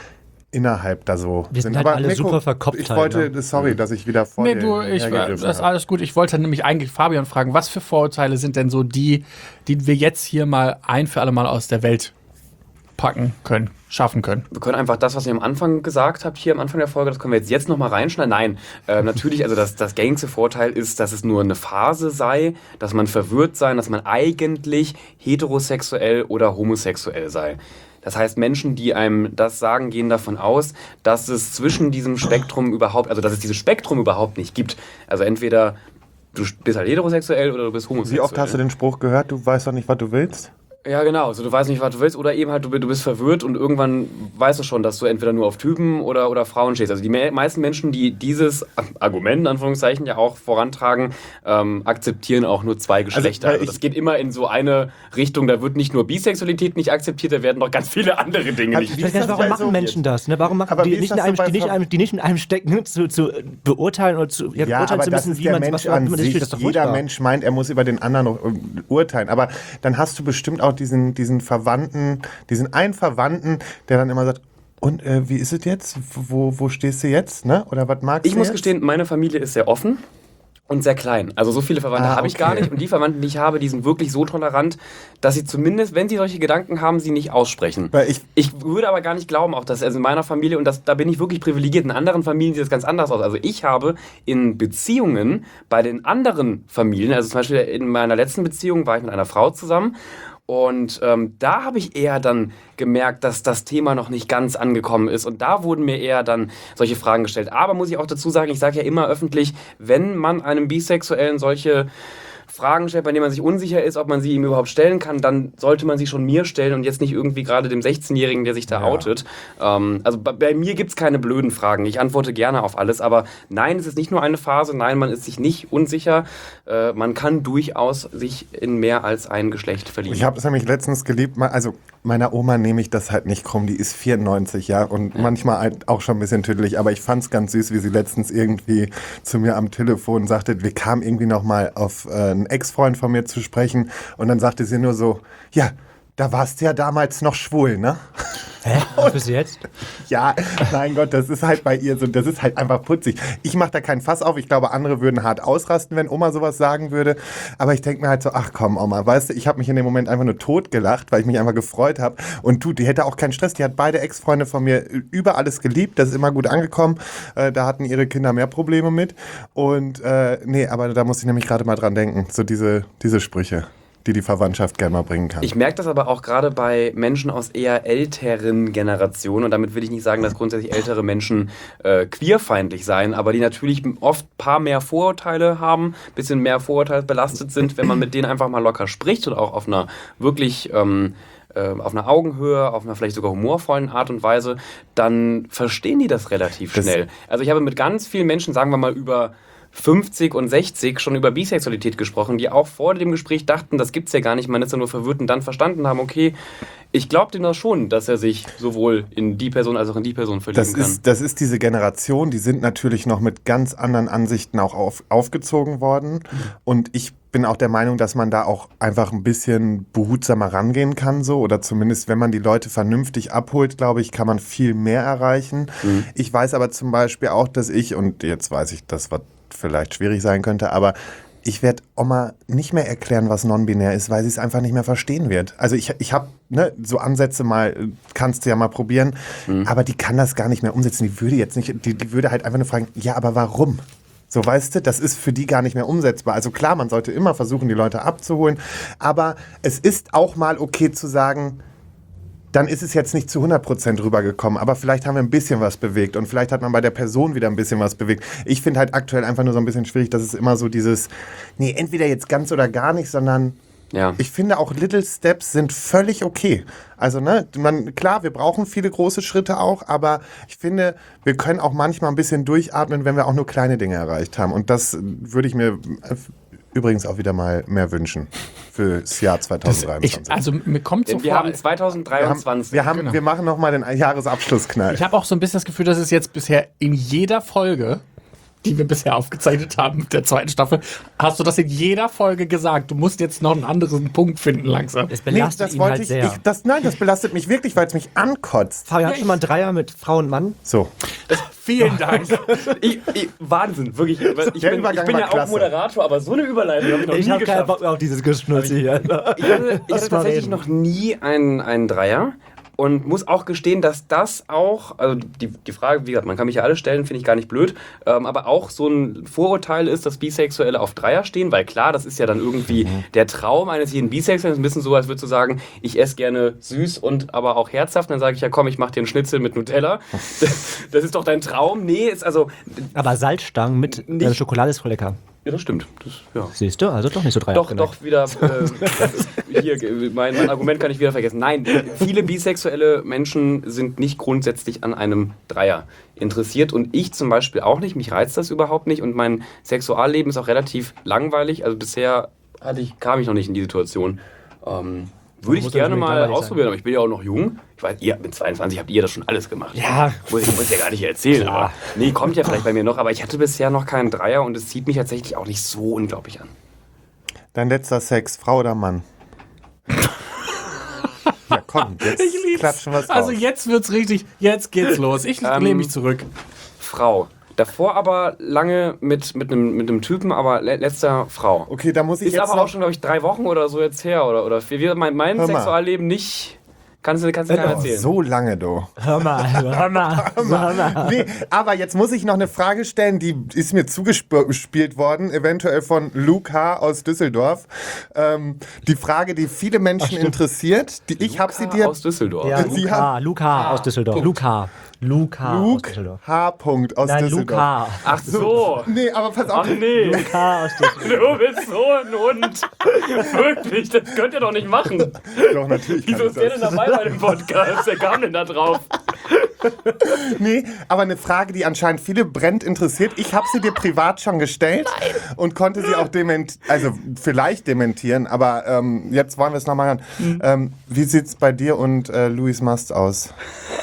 innerhalb da so Wir sind halt alle super verkopft Ich halt, wollte, ne? sorry, dass ich wieder vor Nee, dir du, ich, hergegriffen das ist habe. alles gut. Ich wollte nämlich eigentlich Fabian fragen, was für Vorurteile sind denn so die, die wir jetzt hier mal ein für alle Mal aus der Welt packen können, schaffen können? Wir können einfach das, was ihr am Anfang gesagt habt, hier am Anfang der Folge, das können wir jetzt, jetzt nochmal reinschneiden. Nein, äh, natürlich, also das, das gängigste Vorteil ist, dass es nur eine Phase sei, dass man verwirrt sei, dass man eigentlich heterosexuell oder homosexuell sei. Das heißt, Menschen, die einem das sagen, gehen davon aus, dass es zwischen diesem Spektrum überhaupt, also dass es dieses Spektrum überhaupt nicht gibt. Also entweder du bist halt heterosexuell oder du bist homosexuell. Wie oft hast du den Spruch gehört, du weißt doch nicht, was du willst? Ja, genau. Also du weißt nicht, was du willst, oder eben halt, du, du bist verwirrt und irgendwann weißt du schon, dass du entweder nur auf Typen oder, oder Frauen stehst. Also die me- meisten Menschen, die dieses Argument, in Anführungszeichen, ja auch vorantragen, ähm, akzeptieren auch nur zwei Geschlechter. weil Also, ich- das geht immer in so eine Richtung, da wird nicht nur Bisexualität nicht akzeptiert, da werden noch ganz viele andere Dinge Hat- nicht wie Ich weiß gar nicht, das warum bei machen so- Menschen das? Ne? Warum machen Aber die wie ist nicht, in das so einem, bei die, nicht in Ver- einem, die nicht in einem stecken, zu, zu beurteilen oder zu, ja, Ja, beurteilen aber zu das wissen, ist wie der man Mensch was an man sich. das ist doch Jeder furchtbar. Mensch meint, er muss über den anderen noch äh, urteilen. Aber dann hast du bestimmt auch diesen, diesen Verwandten, diesen einen Verwandten, der dann immer sagt, und äh, wie ist es jetzt? Wo, wo stehst du jetzt? Ne? Oder was magst Ich du muss jetzt? gestehen, meine Familie ist sehr offen und sehr klein. Also so viele Verwandte Ah, habe ich okay. gar nicht. Und die Verwandten, die ich habe, die sind wirklich so tolerant, dass sie zumindest, wenn sie solche Gedanken haben, sie nicht aussprechen. Weil ich- ich würde aber gar nicht glauben, auch dass also in meiner Familie, und das, da bin ich wirklich privilegiert, in anderen Familien sieht das ganz anders aus. Also ich habe in Beziehungen bei den anderen Familien, also zum Beispiel in meiner letzten Beziehung war ich mit einer Frau zusammen. Und ähm, da habe ich eher dann gemerkt, dass das Thema noch nicht ganz angekommen ist. Und da wurden mir eher dann solche Fragen gestellt. Aber muss ich auch dazu sagen, ich sage ja immer öffentlich, wenn man einem Bisexuellen solche Fragen stellt, bei denen man sich unsicher ist, ob man sie ihm überhaupt stellen kann, dann sollte man sie schon mir stellen und jetzt nicht irgendwie gerade dem sechzehnjährigen, der sich da Ja. outet. Ähm, also bei, bei mir gibt es keine blöden Fragen. Ich antworte gerne auf alles. Aber nein, es ist nicht nur eine Phase. Nein, man ist sich nicht unsicher. Äh, man kann durchaus sich in mehr als ein Geschlecht verlieben. Ich habe es nämlich letztens geliebt, mal- also meiner Oma nehme ich das halt nicht krumm, die ist vierundneunzig, ja, und manchmal halt auch schon ein bisschen tüdelig, aber ich fand es ganz süß, wie sie letztens irgendwie zu mir am Telefon sagte, wir kamen irgendwie nochmal auf äh, einen Ex-Freund von mir zu sprechen und dann sagte sie nur so, ja, da warst du ja damals noch schwul, ne? Hä? Was bist du jetzt? Ja, mein Gott, das ist halt bei ihr so, das ist halt einfach putzig. Ich mache da keinen Fass auf, ich glaube, andere würden hart ausrasten, wenn Oma sowas sagen würde. Aber ich denke mir halt so, ach komm, Oma, weißt du, ich habe mich in dem Moment einfach nur totgelacht, weil ich mich einfach gefreut habe. Und du, die hätte auch keinen Stress, die hat beide Ex-Freunde von mir über alles geliebt, das ist immer gut angekommen. Äh, da hatten ihre Kinder mehr Probleme mit. Und äh, nee, aber da muss ich nämlich gerade mal dran denken, so diese, diese Sprüche, die die Verwandtschaft gerne mal bringen kann. Ich merke das aber auch gerade bei Menschen aus eher älteren Generationen. Und damit will ich nicht sagen, dass grundsätzlich ältere Menschen äh, queerfeindlich seien, aber die natürlich oft ein paar mehr Vorurteile haben, ein bisschen mehr Vorurteile belastet sind, wenn man mit denen einfach mal locker spricht und auch auf einer wirklich ähm, äh, auf einer Augenhöhe, auf einer vielleicht sogar humorvollen Art und Weise, dann verstehen die das relativ Das- schnell. Also ich habe mit ganz vielen Menschen, sagen wir mal über fünfzig und sechzig schon über Bisexualität gesprochen, die auch vor dem Gespräch dachten, das gibt's ja gar nicht, man ist ja nur verwirrt und dann verstanden haben, okay, ich glaube dem das schon, dass er sich sowohl in die Person als auch in die Person verlieben Das kann. ist, das ist diese Generation, die sind natürlich noch mit ganz anderen Ansichten auch auf, aufgezogen worden. Und ich bin auch der Meinung, dass man da auch einfach ein bisschen behutsamer rangehen kann, so. Oder zumindest, wenn man die Leute vernünftig abholt, glaube ich, kann man viel mehr erreichen. Mhm. Ich weiß aber zum Beispiel auch, dass ich, und jetzt weiß ich, das was vielleicht schwierig sein könnte, aber ich werde Oma nicht mehr erklären, was non-binär ist, weil sie es einfach nicht mehr verstehen wird. Also ich, ich habe ne, so Ansätze mal, kannst du ja mal probieren, Mhm. aber die kann das gar nicht mehr umsetzen. Die würde jetzt nicht, die, die würde halt einfach nur fragen, ja, aber warum? So, weißt du, das ist für die gar nicht mehr umsetzbar. Also klar, man sollte immer versuchen, die Leute abzuholen, aber es ist auch mal okay zu sagen, dann ist es jetzt nicht zu hundert Prozent rübergekommen, aber vielleicht haben wir ein bisschen was bewegt und vielleicht hat man bei der Person wieder ein bisschen was bewegt. Ich finde halt aktuell einfach nur so ein bisschen schwierig, dass es immer so dieses, nee, entweder jetzt ganz oder gar nicht, sondern Ja. ich finde auch Little Steps sind völlig okay. Also, ne, man, klar, wir brauchen viele große Schritte auch, aber ich finde, wir können auch manchmal ein bisschen durchatmen, wenn wir auch nur kleine Dinge erreicht haben. Und das würde ich mir äh, übrigens auch wieder mal mehr wünschen fürs Jahr zwanzig dreiundzwanzig. Ich, also mir kommt so Denn wir vor, haben wir, haben, zweitausenddreiundzwanzig. wir, haben, genau. wir machen nochmal den Jahresabschlussknall. ich habe auch so ein bisschen das Gefühl, dass es jetzt bisher in jeder Folge die wir bisher aufgezeichnet haben mit der zweiten Staffel, hast du das in jeder Folge gesagt. Du musst jetzt noch einen anderen Punkt finden langsam. Es Nee, belastet das ihn wollte halt ich, sehr. ich das, nein, das belastet mich wirklich, weil es mich ankotzt. Fabian, hast du mal einen Dreier mit Frau und Mann? So. Vielen Dank. Ich, ich, Wahnsinn, wirklich. Ich Der bin, ich Übergang bin war ja auch klasse. Moderator, aber so eine Überleitung habe ich noch Ich nie habe keinen geschafft. Bock mehr auf dieses Geschnulze hier. Ich hatte, ich hatte Lass mal tatsächlich reden. noch nie einen, einen Dreier und muss auch gestehen, dass das auch, also die, die Frage, wie gesagt, man kann mich ja alle stellen, finde ich gar nicht blöd, ähm, aber auch so ein Vorurteil ist, dass Bisexuelle auf Dreier stehen, weil klar, das ist ja dann irgendwie Mhm. der Traum eines jeden Bisexuellen, das ist ein bisschen so, als würdest du sagen, ich esse gerne süß und aber auch herzhaft, dann sage ich ja, komm, ich mache dir einen Schnitzel mit Nutella. Das ist doch dein Traum? Nee, ist also, Aber Salzstangen mit Nicht- äh, Schokolade ist voll lecker. ja, das stimmt. Das, ja. Siehst du? Also doch nicht so Dreier. Doch, doch, wieder. Äh, hier, mein, mein Argument kann ich wieder vergessen. Nein, viele bisexuelle Menschen sind nicht grundsätzlich an einem Dreier interessiert und ich zum Beispiel auch nicht. Mich reizt das überhaupt nicht und mein Sexualleben ist auch relativ langweilig. Also bisher hatte ich, kam ich noch nicht in die Situation. Ähm, würde ich muss ja gerne nicht mal langweilig ausprobieren, aber ich bin ja auch noch jung. Ich weiß, ihr mit zweiundzwanzig habt ihr das schon alles gemacht. Ja. Muss ich muss ja gar nicht erzählen. Aber, nee, kommt ja vielleicht bei mir noch. Aber ich hatte bisher noch keinen Dreier und es zieht mich tatsächlich auch nicht so unglaublich an. Dein letzter Sex, Frau oder Mann? Ja, komm, jetzt Ich lieb's. klatschen wir es Also raus. jetzt wird's richtig, jetzt geht's los. Ich Ähm, lehne mich zurück. Frau. Davor aber lange mit, mit, einem, mit einem Typen, aber le letzter Frau. Okay, da muss ich Ist jetzt aber noch... auch schon, glaube ich, drei Wochen oder so jetzt her. Oder, oder wie, mein, mein Hör mal. Sexualleben nicht. Kannst du, kannst du keiner Oh, erzählen. so lange, du. Hör mal, hör mal, hör mal. Nee, aber jetzt muss ich noch eine Frage stellen, die ist mir zugespielt worden, eventuell von Luke H. aus Düsseldorf. Ähm, die Frage, die viele Menschen interessiert, die, ich habe sie dir... Aus Düsseldorf. Ja, Sie Luca, haben- Luca aus Düsseldorf. Punkt. Luca. Luca aus Luke Düsseldorf. H. Punkt aus Nein, Düsseldorf. Luca. Ach so. Nee, aber pass auf. Ach nee. Luca aus Düsseldorf. Du bist so ein Hund. Wirklich, das könnt ihr doch nicht machen. Doch, natürlich kann Wieso ich ist der das. denn dabei bei dem Podcast? Wer kam denn da drauf? Nee, aber eine Frage, die anscheinend viele brennt interessiert. Ich habe sie dir privat schon gestellt und konnte sie auch dementieren, also vielleicht dementieren, aber ähm, jetzt wollen wir es nochmal hören. Mhm. Ähm, wie sieht's bei dir und äh, Louis Mast aus?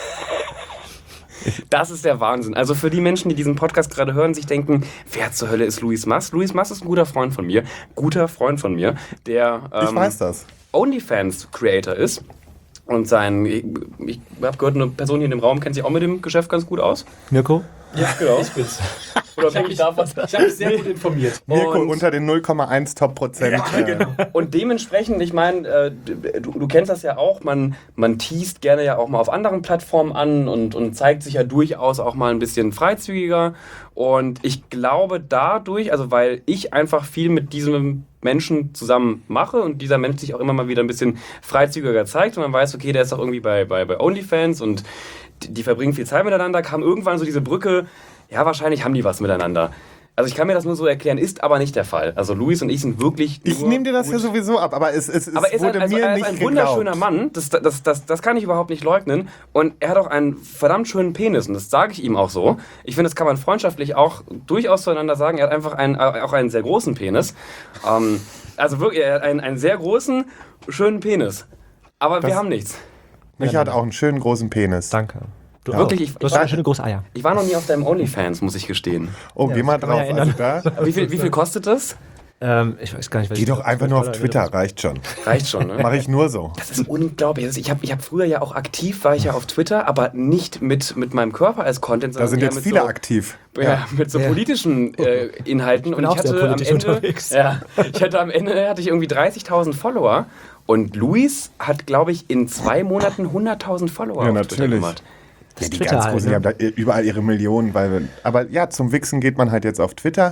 Das ist der Wahnsinn. Also für die Menschen, die diesen Podcast gerade hören, sich denken, wer zur Hölle ist Louis Mast? Louis Mast ist ein guter Freund von mir. Guter Freund von mir, der Ich ähm, weiß das. OnlyFans-Creator ist. Und sein, ich, ich habe gehört, eine Person hier in dem Raum kennt sich auch mit dem Geschäft ganz gut aus. Mirko? Ja, genau. Ich bin's. Oder bin ich davon? Ich habe mich sehr gut informiert. Mirko Und- unter den null Komma eins Top-Prozent. Ja, genau. Und dementsprechend, ich meine, äh, du, du kennst das ja auch, man, man teast gerne ja auch mal auf anderen Plattformen an und, und zeigt sich ja durchaus auch mal ein bisschen freizügiger. Und ich glaube dadurch, also weil ich einfach viel mit diesem Menschen zusammen mache und dieser Mensch sich auch immer mal wieder ein bisschen freizügiger zeigt und man weiß, okay, der ist doch irgendwie bei, bei, bei OnlyFans und die, die verbringen viel Zeit miteinander, kam irgendwann so diese Brücke, ja, wahrscheinlich haben die was miteinander. Also ich kann mir das nur so erklären, ist aber nicht der Fall. Also Luis und ich sind wirklich Ich nur nehme dir das gut. ja sowieso ab, aber es, es, es Aber er ist, wurde ein, also mir er ist nicht ein geglaubt. wunderschöner Mann, das, das, das, das kann ich überhaupt nicht leugnen. Und er hat auch einen verdammt schönen Penis und das sage ich ihm auch so. Ich finde, das kann man freundschaftlich auch durchaus zueinander sagen. Er hat einfach einen, auch einen sehr großen Penis. Ähm, also wirklich, er hat einen, einen sehr großen, schönen Penis. Aber Das- wir haben nichts. Micha hat auch einen schönen großen Penis. Danke. Du, Wirklich, ich, du hast ich, war, eine schöne große Eier. ich war noch nie auf deinem OnlyFans, muss ich gestehen. Oh, geh mal kann man drauf. ja Also da, Wie viel, wie viel kostet das? Ähm, ich weiß gar nicht, was geh ich- doch einfach nur auf Twitter, reicht schon. Reicht schon, ne? Mache ich nur so. Das ist unglaublich. Also ich habe ich hab früher ja auch aktiv, war ich ja auf Twitter, aber nicht mit, mit meinem Körper als Content, Da sondern sind eher jetzt mit viele so, aktiv. Ja, mit so Ja. politischen äh, Inhalten. Und auch ich sehr hatte am politisch Ende, unterwegs. ja, ich hatte am Ende hatte ich irgendwie dreißigtausend Follower. Und Luis hat, glaube ich, in zwei Monaten hunderttausend Follower Ja, auf Twitter natürlich. gemacht. Ja, die Twitter ganz halt, großen, ne? die haben da überall ihre Millionen. Weil wir, aber ja, zum Wichsen geht man halt jetzt auf Twitter.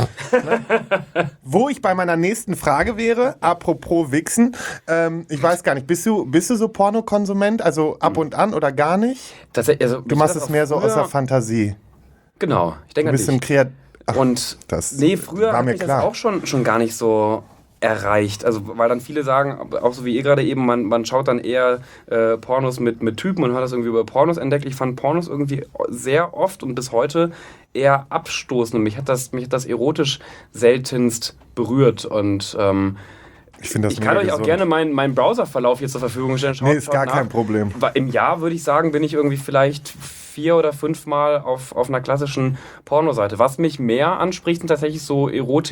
Wo ich bei meiner nächsten Frage wäre, apropos Wichsen, ähm, ich weiß gar nicht, bist du, bist du so Pornokonsument? Also ab und an oder gar nicht? Tatsächlich, also, Du mich machst hat es das mehr auch so aus früher- der Fantasie. Genau, ich denke Du an bist dich. im Kreat... Ach, Und das nee, früher war hat mir mich klar. das auch schon, schon gar nicht so erreicht. Also, weil dann viele sagen, auch so wie ihr gerade eben, man, man schaut dann eher äh, Pornos mit, mit Typen und hat das irgendwie über Pornos entdeckt. Ich fand Pornos irgendwie sehr oft und bis heute eher abstoßend. Und mich hat das, mich hat das erotisch seltenst berührt. Und ähm, ich finde das ich kann mega euch auch gesund. gerne meinen, meinen Browserverlauf hier zur Verfügung stellen. Schaut, Nee, ist schaut gar nach. kein Problem. Im Jahr würde ich sagen, bin ich irgendwie vielleicht vier oder fünf Mal auf, auf einer klassischen Pornoseite. Was mich mehr anspricht, sind tatsächlich so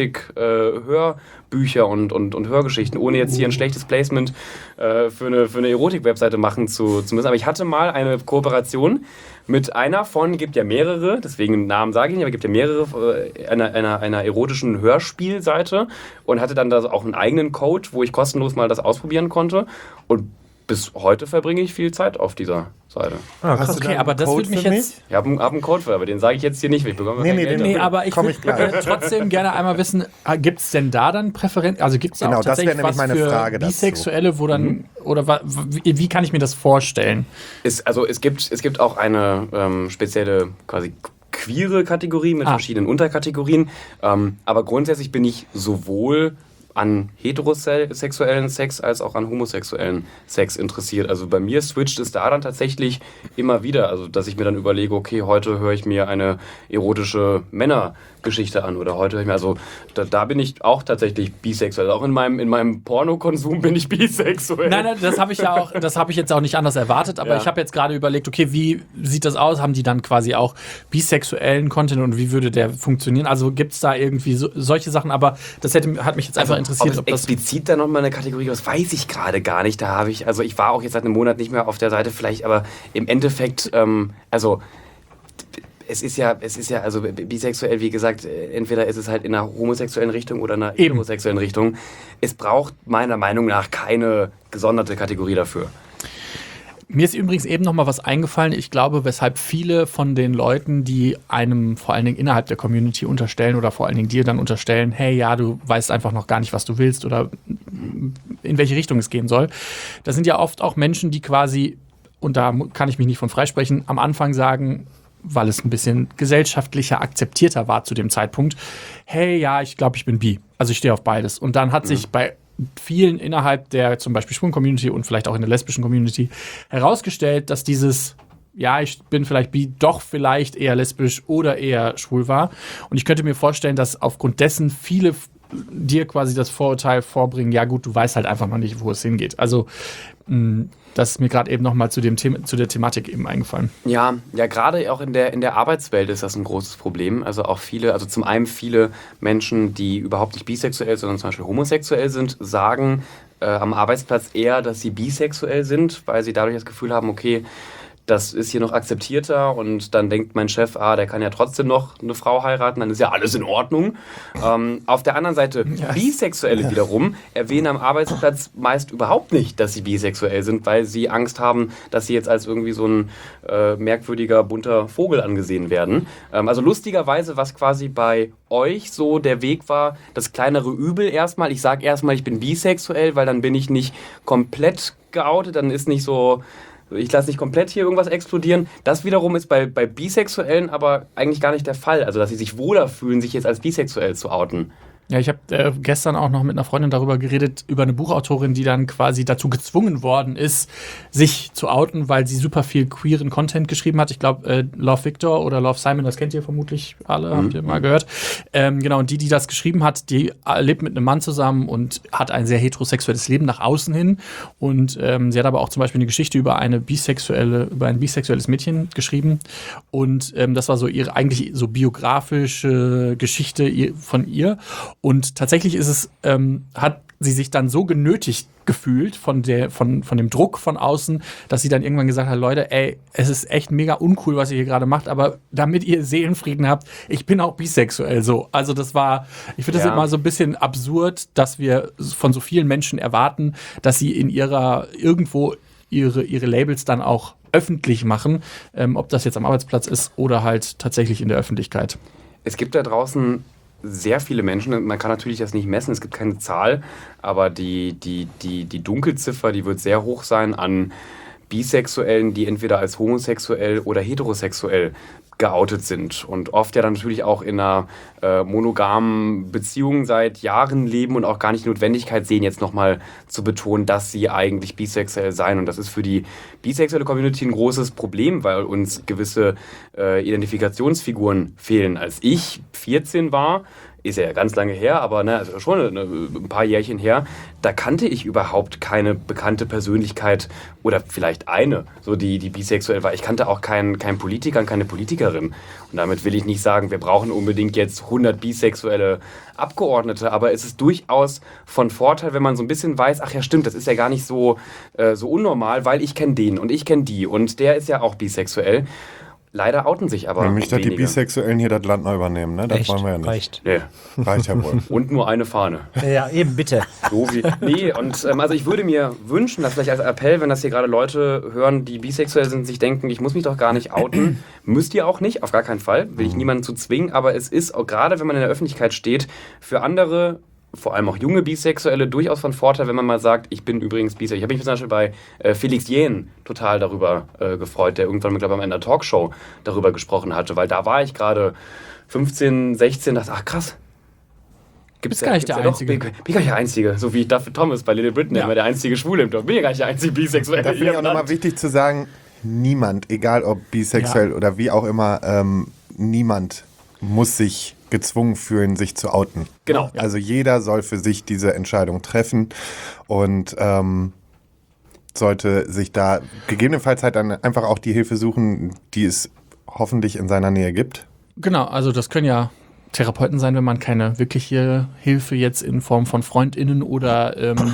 Erotik-Hörbücher äh, und, und, und Hörgeschichten, ohne jetzt hier ein schlechtes Placement äh, für eine, für eine Erotik-Webseite machen zu, zu müssen. Aber ich hatte mal eine Kooperation mit einer von, gibt ja mehrere, deswegen den Namen sage ich nicht, aber gibt ja mehrere, äh, einer, einer, einer erotischen Hörspielseite und hatte dann da auch einen eigenen Code, wo ich kostenlos mal das ausprobieren konnte. Und bis heute verbringe ich viel Zeit auf dieser Seite. Ah, hast Okay, aber das würde mich jetzt... Ich habe einen, hab einen Code für, aber den sage ich jetzt hier nicht. Ich bekomme Nee, kein nee, Geld nee, Nee, dafür. aber ich Komm würde ich gleich. äh, trotzdem gerne einmal wissen, gibt es denn da dann Präferenzen? Also gibt es Genau, auch das wäre tatsächlich nämlich was meine für Frage dazu. Bisexuelle, wo dann, oder wa, wie, wie kann ich mir das vorstellen? Es, also es gibt, es gibt auch eine ähm, spezielle quasi queere Kategorie mit Ah. verschiedenen Unterkategorien. Ähm, aber grundsätzlich bin ich sowohl an heterosexuellen Sex als auch an homosexuellen Sex interessiert. Also bei mir switcht es da dann tatsächlich immer wieder. Also dass ich mir dann überlege, okay, heute höre ich mir eine erotische Männergeschichte an oder heute höre ich mir, also da, da bin ich auch tatsächlich bisexuell. Auch in meinem, in meinem Pornokonsum bin ich bisexuell. Nein, nein, das habe ich ja auch, das habe ich jetzt auch nicht anders erwartet, aber Ja. ich habe jetzt gerade überlegt, okay, wie sieht das aus? Haben die dann quasi auch bisexuellen Content und wie würde der funktionieren? Also gibt es da irgendwie so, solche Sachen, aber das hätte, hat mich jetzt einfach interessiert, ob ob es das... explizit da nochmal eine Kategorie gibt, das weiß ich gerade gar nicht. Da habe ich, also ich war auch jetzt seit einem Monat nicht mehr auf der Seite vielleicht, aber im Endeffekt, ähm, also es ist ja, es ist ja, also bisexuell, wie gesagt, entweder ist es halt in einer homosexuellen Richtung oder in einer Eben. heterosexuellen Richtung. Es braucht meiner Meinung nach keine gesonderte Kategorie dafür. Mir ist übrigens eben noch mal was eingefallen. Ich glaube, weshalb viele von den Leuten, die einem vor allen Dingen innerhalb der Community unterstellen oder vor allen Dingen dir dann unterstellen, hey, ja, du weißt einfach noch gar nicht, was du willst oder in welche Richtung es gehen soll. Das sind ja oft auch Menschen, die quasi, und da kann ich mich nicht von freisprechen, am Anfang sagen, weil es ein bisschen gesellschaftlicher akzeptierter war zu dem Zeitpunkt, hey, ja, ich glaube, ich bin bi. Also ich stehe auf beides. Und dann hat sich bei vielen innerhalb der zum Beispiel schwulen Community und vielleicht auch in der lesbischen Community herausgestellt, dass dieses, ja, ich bin vielleicht bi, doch vielleicht eher lesbisch oder eher schwul war. Und ich könnte mir vorstellen, dass aufgrund dessen viele f- dir quasi das Vorurteil vorbringen, ja gut, du weißt halt einfach noch nicht, wo es hingeht. Also mh, das ist mir gerade eben noch mal zu, dem Thema, zu der Thematik eben eingefallen. Ja, ja, gerade auch in der, in der Arbeitswelt ist das ein großes Problem. Also auch viele, also zum einen viele Menschen, die überhaupt nicht bisexuell, sondern zum Beispiel homosexuell sind, sagen äh, am Arbeitsplatz eher, dass sie bisexuell sind, weil sie dadurch das Gefühl haben, okay, das ist hier noch akzeptierter und dann denkt mein Chef, ah, der kann ja trotzdem noch eine Frau heiraten, dann ist ja alles in Ordnung. Ähm, auf der anderen Seite, Bisexuelle wiederum erwähnen am Arbeitsplatz meist überhaupt nicht, dass sie bisexuell sind, weil sie Angst haben, dass sie jetzt als irgendwie so ein äh, merkwürdiger, bunter Vogel angesehen werden. Ähm, also lustigerweise, was quasi bei euch so der Weg war, das kleinere Übel erstmal. Ich sage erstmal, ich bin bisexuell, weil dann bin ich nicht komplett geoutet, dann ist nicht so... Ich lasse nicht komplett hier irgendwas explodieren. Das wiederum ist bei, bei Bisexuellen aber eigentlich gar nicht der Fall. Also, dass sie sich wohler fühlen, sich jetzt als bisexuell zu outen. Ja, ich habe äh, gestern auch noch mit einer Freundin darüber geredet, über eine Buchautorin, die dann quasi dazu gezwungen worden ist, sich zu outen, weil sie super viel queeren Content geschrieben hat. Ich glaube, äh, Love Victor oder Love Simon, das kennt ihr vermutlich alle, mhm. habt ihr mal gehört. Ähm, genau, und die, die das geschrieben hat, die lebt mit einem Mann zusammen und hat ein sehr heterosexuelles Leben nach außen hin. Und ähm, sie hat aber auch zum Beispiel eine Geschichte über eine bisexuelle, über ein bisexuelles Mädchen geschrieben. Und ähm, das war so ihre eigentlich so biografische Geschichte von ihr. Und tatsächlich ist es, ähm, hat sie sich dann so genötigt gefühlt von, der, von, von dem Druck von außen, dass sie dann irgendwann gesagt hat, Leute, ey, es ist echt mega uncool, was ihr hier gerade macht, aber damit ihr Seelenfrieden habt, ich bin auch bisexuell so. Also das war, ich finde das Ja. immer so ein bisschen absurd, dass wir von so vielen Menschen erwarten, dass sie in ihrer, irgendwo ihre, ihre Labels dann auch öffentlich machen, ähm, ob das jetzt am Arbeitsplatz ist oder halt tatsächlich in der Öffentlichkeit. Es gibt da draußen sehr viele Menschen, man kann natürlich das nicht messen, es gibt keine Zahl, aber die, die, die, die Dunkelziffer, die wird sehr hoch sein an Bisexuellen, die entweder als homosexuell oder heterosexuell geoutet sind und oft ja dann natürlich auch in einer äh, monogamen Beziehung seit Jahren leben und auch gar nicht die Notwendigkeit sehen, jetzt nochmal zu betonen, dass sie eigentlich bisexuell seien. Und das ist für die bisexuelle Community ein großes Problem, weil uns gewisse äh, Identifikationsfiguren fehlen. Als ich vierzehn war, ist ja ganz lange her, aber ne, also schon eine, ein paar Jährchen her, da kannte ich überhaupt keine bekannte Persönlichkeit oder vielleicht eine, so die, die bisexuell war. Ich kannte auch keinen, keinen Politiker und keine Politikerin. Und damit will ich nicht sagen, wir brauchen unbedingt jetzt hundert bisexuelle Abgeordnete, aber es ist durchaus von Vorteil, wenn man so ein bisschen weiß, ach ja stimmt, das ist ja gar nicht so, äh, so unnormal, weil ich kenne den und ich kenne die und der ist ja auch bisexuell. Leider outen sich aber Nämlich, dass die wenige. Bisexuellen hier das Land neu übernehmen, ne? Das Echt? wollen wir ja nicht. Reicht. Nee. Reicht ja wohl. Und nur eine Fahne. Ja, eben, bitte. So wie, nee, und ähm, also ich würde mir wünschen, dass vielleicht als Appell, wenn das hier gerade Leute hören, die bisexuell sind, sich denken, ich muss mich doch gar nicht outen. Müsst ihr auch nicht, auf gar keinen Fall. Will ich niemanden zu zwingen, aber es ist, auch gerade wenn man in der Öffentlichkeit steht, für andere, vor allem auch junge Bisexuelle, durchaus von Vorteil, wenn man mal sagt, ich bin übrigens bisexuell. Ich habe mich zum Beispiel bei äh, Felix Jähn total darüber äh, gefreut, der irgendwann, glaube ich, in einer Talkshow darüber gesprochen hatte, weil da war ich gerade fünfzehn, sechzehn, dachte, ach krass. Gibt's Bist gar nicht gibt's der doch- Einzige. Bin, bin gar nicht der Einzige. So wie Duffy Thomas bei Little Britain, Ja. immer der einzige Schwule im Dorf. Bin ja gar nicht der einzige Bisexuelle. Da finde ich auch nochmal wichtig zu sagen, niemand, egal ob bisexuell Ja. oder wie auch immer, ähm, niemand muss sich gezwungen fühlen, sich zu outen. Genau. Also jeder soll für sich diese Entscheidung treffen und ähm, sollte sich da gegebenenfalls halt dann einfach auch die Hilfe suchen, die es hoffentlich in seiner Nähe gibt. Genau, also das können ja Therapeuten sein, wenn man keine wirkliche Hilfe jetzt in Form von FreundInnen oder ähm,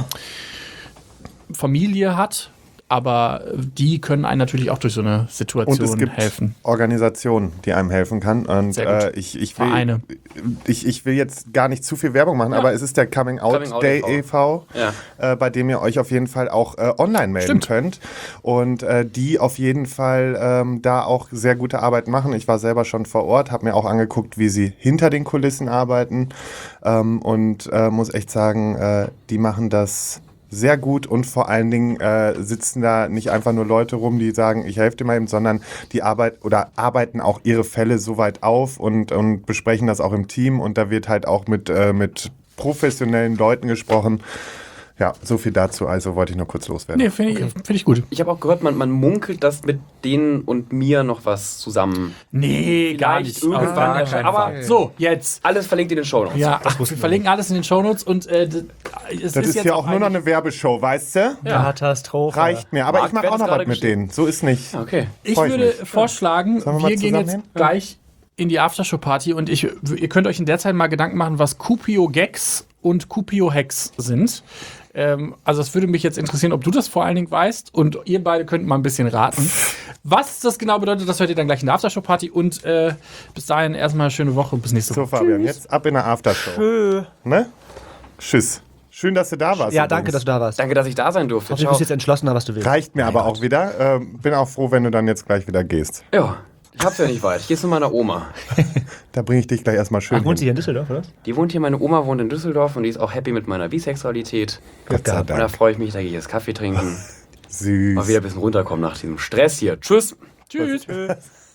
Familie hat. Aber die können einem natürlich auch durch so eine Und Situation es gibt helfen. Organisationen, die einem helfen kann. Und Sehr gut. äh, ich, ich, will, Vereine. ich, ich will jetzt gar nicht zu viel Werbung machen, aber es ist der Coming Out, Coming Out Day e V. e V, Ja. äh, bei dem ihr euch auf jeden Fall auch äh, online melden Stimmt. könnt. Und äh, die auf jeden Fall ähm, da auch sehr gute Arbeit machen. Ich war selber schon vor Ort, habe mir auch angeguckt, wie sie hinter den Kulissen arbeiten. Ähm, und äh, muss echt sagen, äh, die machen das sehr gut und vor allen Dingen äh, sitzen da nicht einfach nur Leute rum, die sagen, ich helfe dir mal eben, sondern die Arbeit oder arbeiten auch ihre Fälle so weit auf und, und besprechen das auch im Team und da wird halt auch mit, äh, mit professionellen Leuten gesprochen. Ja, so viel dazu, also wollte ich nur kurz loswerden. Nee, finde ich, find ich gut. Ich habe auch gehört, man, man munkelt, dass mit denen und mir noch was zusammen. Nee, gar Vielleicht nicht. irgendwann. Auf gar keinen Aber Fall. So, jetzt. alles verlinkt in den Shownotes. Ja, wir verlinken alles in den Shownotes und äh, d- es Das ist, jetzt hier auch nur noch eigentlich- eine Werbeshow, weißt du? Katastrophe. Reicht mir, aber Marc ich mache Benz auch noch gerade was mit geschrieben. denen. So ist nicht. Okay. Ich Freu ich würde mich. vorschlagen, Sollen wir mal wir gehen jetzt zusammen hin? gleich in die Aftershow-Party und ich, ihr könnt euch in der Zeit mal Gedanken machen, was Cupio-Gags und Cupio-Hacks sind. Ähm, also es würde mich jetzt interessieren, ob du das vor allen Dingen weißt und ihr beide könnt mal ein bisschen raten. Was das genau bedeutet, das hört ihr dann gleich in der Aftershow-Party und äh, bis dahin erstmal eine schöne Woche und bis nächste So, Woche. Fabian, jetzt ab in der Aftershow. Tschö. Ne? Tschüss. Schön, dass du da warst. Ja, übrigens. danke, dass du da warst. Danke, dass ich da sein durfte. Du bist jetzt entschlossener, was du willst. Reicht mir aber auch wieder. Ähm, bin auch froh, wenn du dann jetzt gleich wieder gehst. Ja, ich hab's ja nicht weit. Ich gehe zu meiner Oma. Da bringe ich dich gleich erstmal schön Ach, wohnt sie hin. hier in Düsseldorf, oder? Die wohnt hier, meine Oma wohnt in Düsseldorf und die ist auch happy mit meiner Bisexualität. Gott sei Und da Dank. freue ich mich, da gehe ich jetzt Kaffee trinken. Süß. Mal wieder ein bisschen runterkommen nach diesem Stress hier. Tschüss. Tschüss.